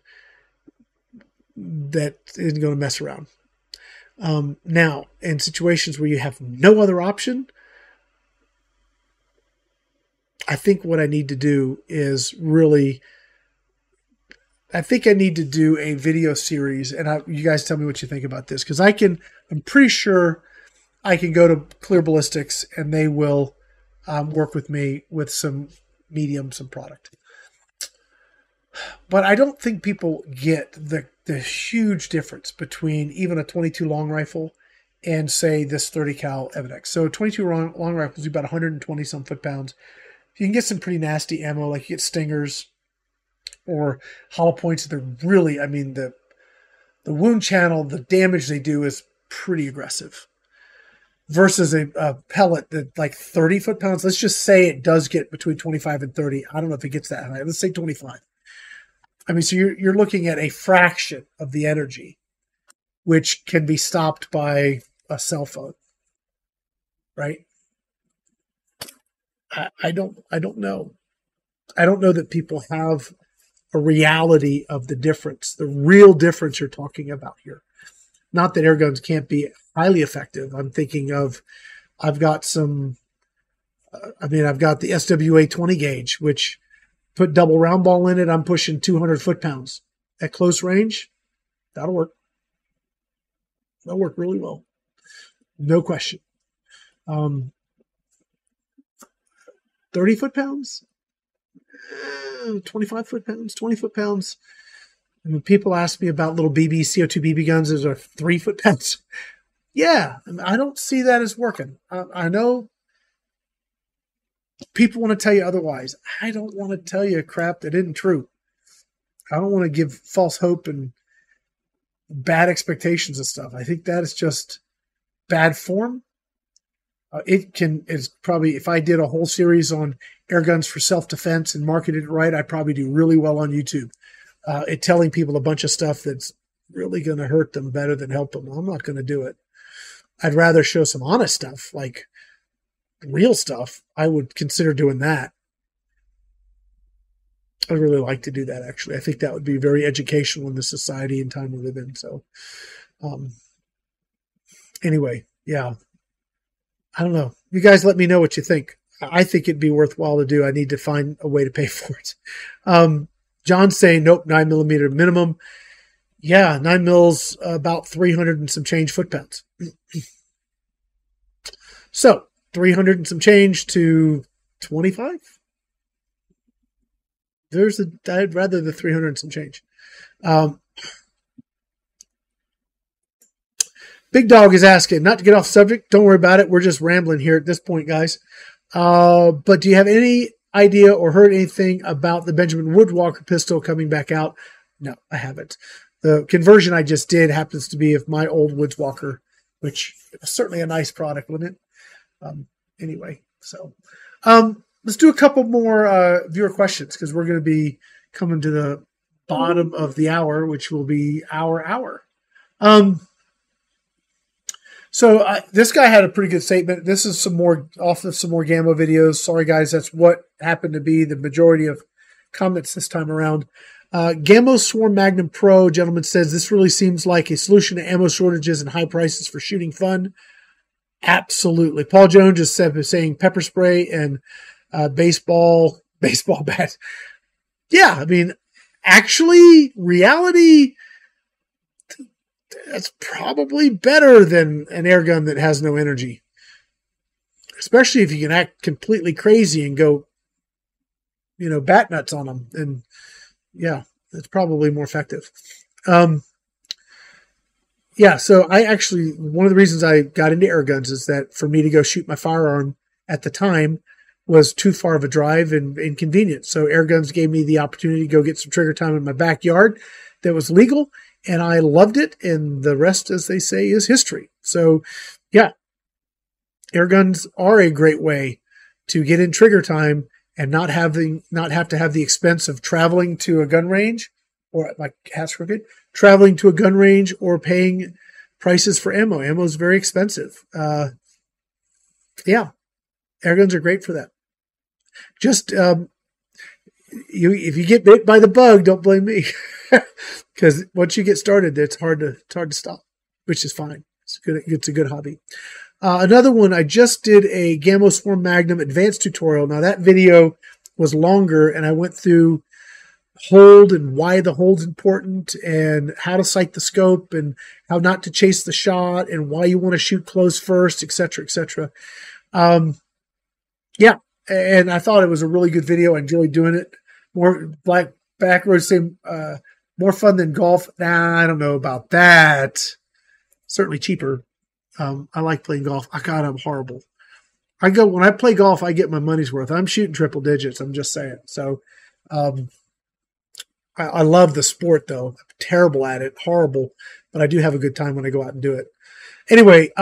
that isn't going to mess around. Now, in situations where you have no other option, I think what I need to do is really, I think I need to do a video series, and you guys tell me what you think about this, because I'm pretty sure I can go to Clear Ballistics and they will work with me with some product. But I don't think people get the huge difference between even a 22 long rifle and, say, this 30 cal Evan-X. So 22 long rifles do about 120 some foot-pounds. You can get some pretty nasty ammo, like you get Stingers or hollow points. They're really, I mean, the wound channel, the damage they do is pretty aggressive. Versus a pellet that like 30 foot-pounds. Let's just say it does get between 25 and 30. I don't know if it gets that high. Let's say 25. I mean, so you're looking at a fraction of the energy, which can be stopped by a cell phone, right? I don't know. I don't know that people have a reality of the difference, the real difference you're talking about here. Not that air guns can't be highly effective. I'm thinking of, I've got the SWA 20 gauge, which put double round ball in it. I'm pushing 200 foot-pounds at close range. That'll work. That'll work really well. No question. 30 foot-pounds, 25 foot-pounds, 20 foot-pounds. And when people ask me about little CO2 BB guns, those are 3 foot-pounds. Yeah, I don't see that as working. I know people want to tell you otherwise. I don't want to tell you crap that isn't true. I don't want to give false hope and bad expectations and stuff. I think that is just bad form. It's probably, if I did a whole series on air guns for self-defense and marketed it right, I'd probably do really well on YouTube. Telling people a bunch of stuff that's really going to hurt them better than help them. I'm not going to do it. I'd rather show some honest stuff, like real stuff. I would consider doing that. I'd really like to do that, actually. I think that would be very educational in the society and time we live in. So, anyway, yeah. I don't know. You guys let me know what you think. I think it'd be worthwhile to do. I need to find a way to pay for it. John's saying, nope, 9mm minimum. Yeah, 9 mils, about 300 and some change foot-pounds. So, 300 and some change to 25? I'd rather the 300 and some change. Big Dog is asking, not to get off subject, don't worry about it. We're just rambling here at this point, guys. But do you have any idea or heard anything about the Benjamin Woodwalker pistol coming back out? No, I haven't. The conversion I just did happens to be of my old Woodswalker, which is certainly a nice product, wasn't it? Anyway, so let's do a couple more viewer questions, because we're going to be coming to the bottom of the hour, which will be our hour. So this guy had a pretty good statement. This is some more off of some more Gammo videos. Sorry, guys. That's what happened to be the majority of comments this time around. Gammo Swarm Magnum Pro, gentleman, says this really seems like a solution to ammo shortages and high prices for shooting fun. Absolutely. Paul Jones just saying pepper spray and baseball bat. Yeah, I mean, actually, reality, that's probably better than an air gun that has no energy. Especially if you can act completely crazy and go, bat nuts on them. And yeah, it's probably more effective. Yeah, so one of the reasons I got into air guns is that for me to go shoot my firearm at the time was too far of a drive and inconvenient. So air guns gave me the opportunity to go get some trigger time in my backyard that was legal, and I loved it, and the rest, as they say, is history. So yeah, air guns are a great way to get in trigger time and not have to have the expense of traveling to a gun range, or like Hat's Crooked, traveling to a gun range or paying prices for ammo. Ammo is very expensive. Yeah, air guns are great for that. Just if you get bit by the bug, don't blame me, because once you get started, it's hard to stop, which is fine. It's a good hobby. Another one, I just did a Gamma Swarm Magnum advanced tutorial. Now that video was longer, and I went through hold and why the hold's important and how to sight the scope and how not to chase the shot and why you want to shoot close first, etc., etc. Yeah, and I thought it was a really good video. I enjoyed doing it. More Black Backroads say more fun than golf. Nah, I don't know about that. Certainly cheaper. I like playing golf. God, I'm horrible. When I play golf, I get my money's worth. I'm shooting triple digits. I'm just saying. So, I love the sport though. I'm terrible at it, horrible, but I do have a good time when I go out and do it. Anyway,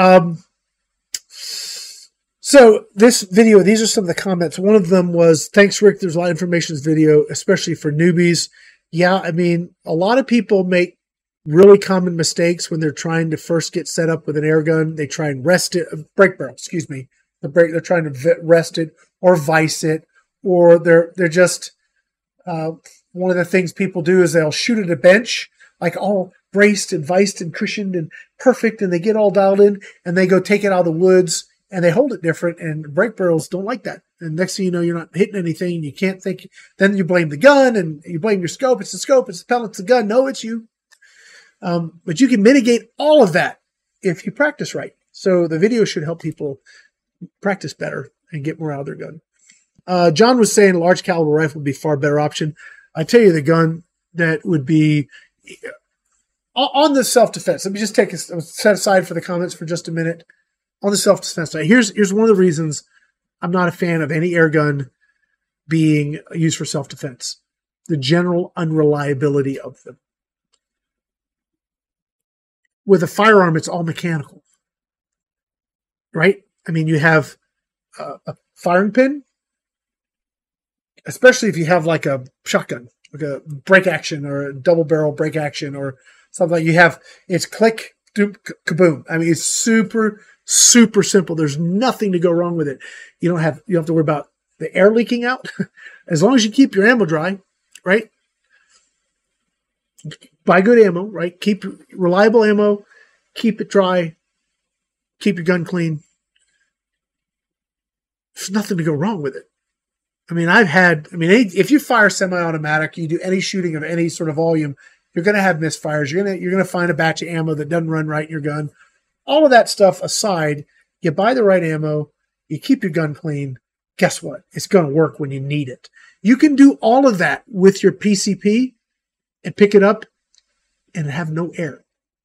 so this video, these are some of the comments. One of them was, thanks, Rick. There's a lot of information in this video, especially for newbies. Yeah, I mean, a lot of people make really common mistakes when they're trying to first get set up with an air gun. They try and brake barrel, excuse me. They're trying to rest it or vice it, or they're just, one of the things people do is they'll shoot at a bench, like all braced and viced and cushioned and perfect, and they get all dialed in, and they go take it out of the woods, and they hold it different, and brake barrels don't like that. And next thing you know, you're not hitting anything, you can't think. Then you blame the gun, and you blame your scope. It's the scope, it's the pellet, it's the gun. No, it's you. But you can mitigate all of that if you practice right. So the video should help people practice better and get more out of their gun. John was saying a large caliber rifle would be a far better option. I tell you, the gun that would be on the self-defense. Let me just take a set aside for the comments for just a minute. On the self-defense side, here's one of the reasons I'm not a fan of any air gun being used for self-defense. The general unreliability of them. With a firearm, it's all mechanical, right? I mean, you have a firing pin, especially if you have like a shotgun, like a break action or a double barrel break action or something like you have. It's click, doop, kaboom. I mean, it's super, super simple. There's nothing to go wrong with it. You don't have to worry about the air leaking out as long as you keep your ammo dry, right? Buy good ammo, right? Keep reliable ammo, keep it dry, keep your gun clean. There's nothing to go wrong with it. I mean, if you fire semi-automatic, you do any shooting of any sort of volume, you're going to have misfires. You're going to find a batch of ammo that doesn't run right in your gun. All of that stuff aside, you buy the right ammo, you keep your gun clean. Guess what? It's going to work when you need it. You can do all of that with your PCP and pick it up and have no air.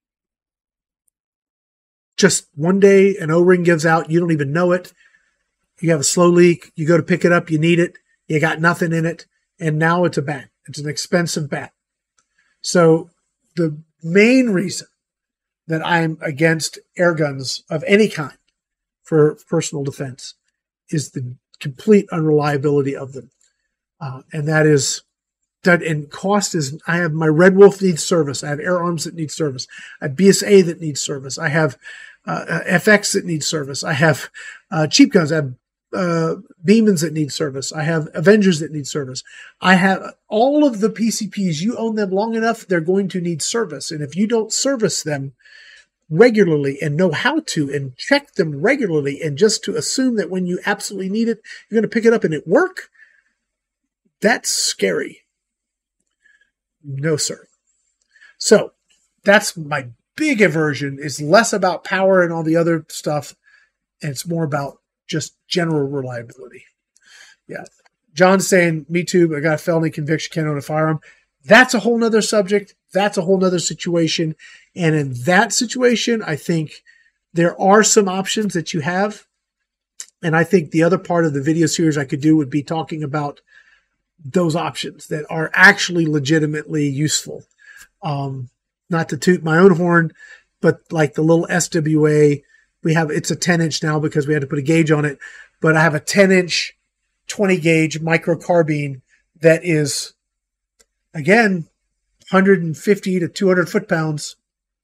Just one day an O-ring gives out, you don't even know it. You have a slow leak, you go to pick it up, you need it, you got nothing in it, and now it's a bat. It's an expensive bat. So the main reason that I'm against air guns of any kind for personal defense is the complete unreliability of them. And that is that, and cost is, I have my Red Wolf needs service. I have Air Arms that need service. I have BSA that needs service. I have FX that needs service. I have cheap guns. I have Beemans that need service. I have Avengers that need service. I have all of the PCPs. You own them long enough, they're going to need service. And if you don't service them regularly and know how to and check them regularly, and just to assume that when you absolutely need it, you're going to pick it up and it work, that's scary. No, sir. So that's my big aversion, is less about power and all the other stuff, and it's more about just general reliability. Yeah. John's saying, me too, but I got a felony conviction, can't own a firearm. That's a whole nother subject. That's a whole nother situation. And in that situation, I think there are some options that you have. And I think the other part of the video series I could do would be talking about those options that are actually legitimately useful. Not to toot my own horn, but like the little SWA, it's a 10-inch now because we had to put a gauge on it, but I have a 10-inch 20-gauge microcarbine that is, again, 150 to 200 foot-pounds.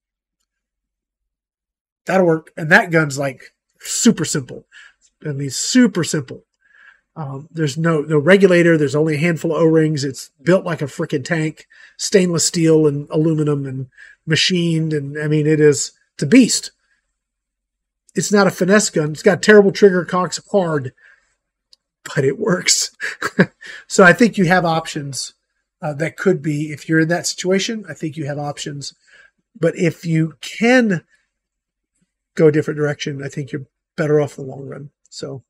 That'll work. And that gun's like super simple. I mean, super simple. There's no regulator. There's only a handful of O-rings. It's built like a freaking tank, stainless steel and aluminum and machined. And I mean, it's a beast. It's not a finesse gun. It's got terrible trigger, cocks hard, but it works. So I think you have options that could be, if you're in that situation, I think you have options. But if you can go a different direction, I think you're better off in the long run. So,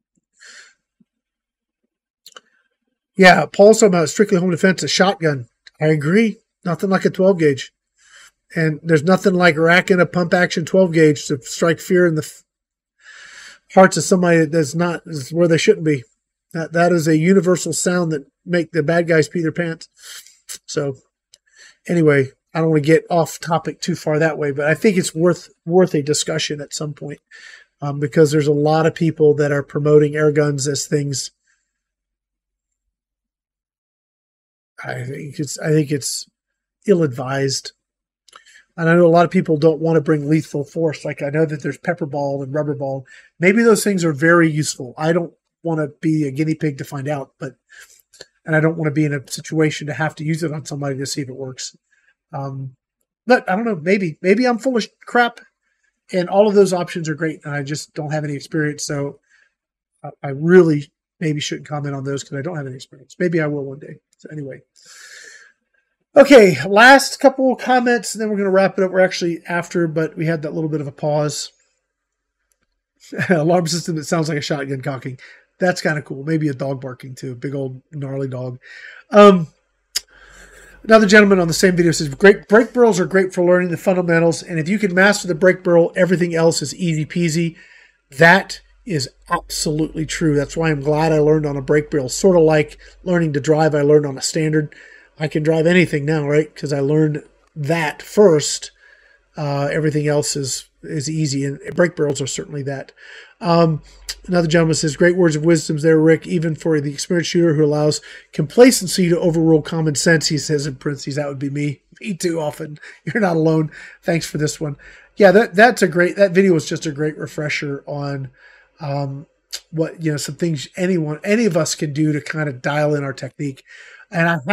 yeah, Paul's talking about strictly home defense, a shotgun. I agree. Nothing like a 12 gauge. And there's nothing like racking a pump action 12 gauge to strike fear in the hearts of somebody that's not is where they shouldn't be. That is a universal sound that make the bad guys pee their pants. So anyway, I don't want to get off topic too far that way, but I think it's worth a discussion at some point because there's a lot of people that are promoting air guns as things. I think it's ill-advised. And I know a lot of people don't want to bring lethal force. Like I know that there's pepper ball and rubber ball. Maybe those things are very useful. I don't want to be a guinea pig to find out, and I don't want to be in a situation to have to use it on somebody to see if it works. But I don't know, maybe I'm full of crap and all of those options are great. And I just don't have any experience. So I really maybe shouldn't comment on those because I don't have any experience. Maybe I will one day. So anyway. Okay, last couple of comments, and then we're going to wrap it up. We're actually after, but we had that little bit of a pause. Alarm system that sounds like a shotgun cocking. That's kind of cool. Maybe a dog barking too. Big old gnarly dog. Another gentleman on the same video says, brake barrels are great for learning the fundamentals, and if you can master the brake barrel, everything else is easy peasy. That is absolutely true. That's why I'm glad I learned on a brake barrel. Sort of like learning to drive, I learned on a standard. I can drive anything now, right? Because I learned that first. Everything else is easy, and brake barrels are certainly that. Another gentleman says, great words of wisdom there, Rick, even for the experienced shooter who allows complacency to overrule common sense. He says in parentheses, that would be me. Me too often. You're not alone. Thanks for this one. Yeah, that video was just a great refresher on what, some things any of us can do to kind of dial in our technique. And I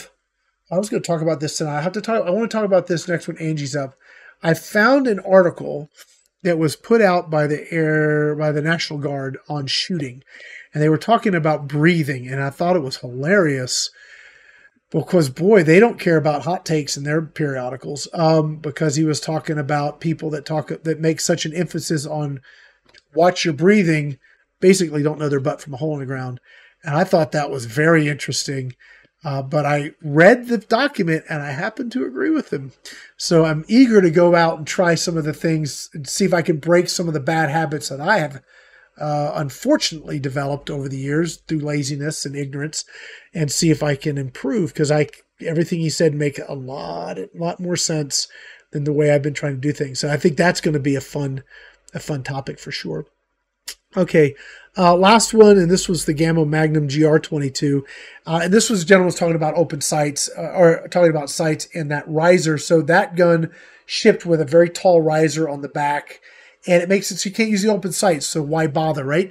was going to talk about this tonight. I want to talk about this next when Angie's up. I found an article that was put out by the National Guard on shooting. And they were talking about breathing. And I thought it was hilarious because, boy, they don't care about hot takes in their periodicals. Because he was talking about people that make such an emphasis on watch your breathing, basically don't know their butt from a hole in the ground. And I thought that was very interesting. But I read the document and I happen to agree with him. So I'm eager to go out and try some of the things and see if I can break some of the bad habits that I have unfortunately developed over the years through laziness and ignorance, and see if I can improve, because everything he said make a lot more sense than the way I've been trying to do things. So I think that's going to be a fun topic for sure. Okay, last one, and this was the Gammo Magnum GR22. And this was, the gentleman was talking about open sights, or talking about sights and that riser. So that gun shipped with a very tall riser on the back, and it makes it so you can't use the open sights, so why bother, right?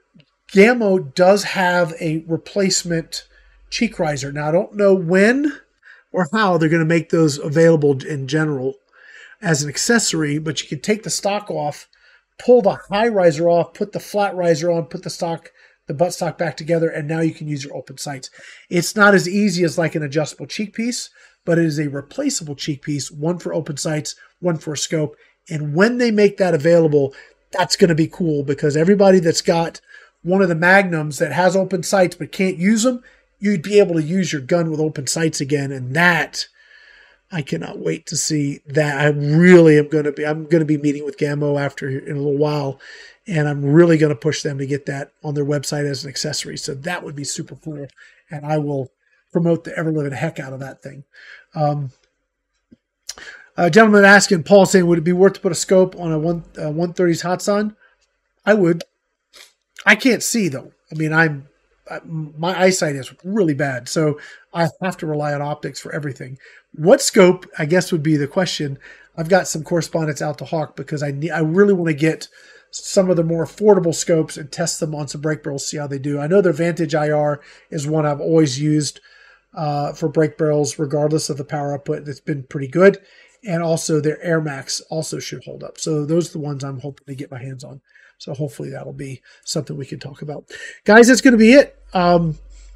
Gammo does have a replacement cheek riser. Now, I don't know when or how they're going to make those available in general as an accessory, but you can take the stock off, pull the high riser off, put the flat riser on, put the buttstock back together, and now you can use your open sights. It's not as easy as like an adjustable cheek piece, but it is a replaceable cheek piece, one for open sights, one for a scope. And when they make that available, that's going to be cool, because everybody that's got one of the Magnums that has open sights but can't use them, you'd be able to use your gun with open sights again. And that, I cannot wait to see that. I'm going to be meeting with Gammo in a little while, and I'm really going to push them to get that on their website as an accessory. So that would be super cool, and I will promote the ever-living heck out of that thing. A gentleman asking, Paul saying, would it be worth to put a scope on a 130's Hatsan? I would. I can't see, though. I mean, my eyesight is really bad, so I have to rely on optics for everything. What scope, I guess, would be the question. I've got some correspondence out to Hawk because I really want to get some of the more affordable scopes and test them on some brake barrels, see how they do. I know their Vantage IR is one I've always used for brake barrels, regardless of the power output. It's been pretty good. and also their Air Max also should hold up. So those are the ones I'm hoping to get my hands on. So hopefully that'll be something we can talk about. Guys, that's going to be it. Paul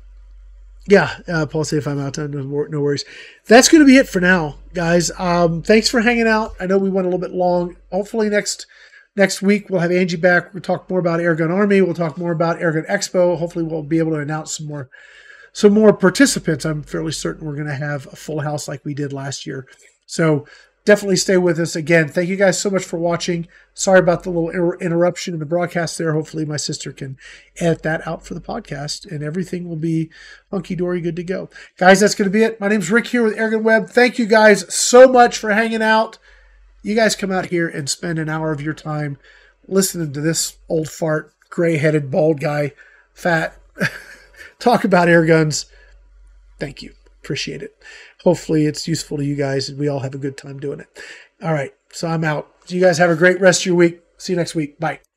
say if I'm out of time, no worries. That's going to be it for now, guys. Thanks for hanging out. I know we went a little bit long. Hopefully next week we'll have Angie back. We'll talk more about Airgun Army. We'll talk more about Airgun Expo. Hopefully we'll be able to announce some more participants. I'm fairly certain we're going to have a full house like we did last year. So definitely stay with us. Again, thank you guys so much for watching. Sorry about the little interruption in the broadcast there. Hopefully my sister can edit that out for the podcast and everything will be hunky-dory good to go. Guys, that's going to be it. My name's Rick here with Airgun Web. Thank you guys so much for hanging out. You guys come out here and spend an hour of your time listening to this old fart, gray-headed, bald guy, fat, talk about air guns. Thank you. Appreciate it. Hopefully it's useful to you guys and we all have a good time doing it. All right. So I'm out. So you guys have a great rest of your week. See you next week. Bye.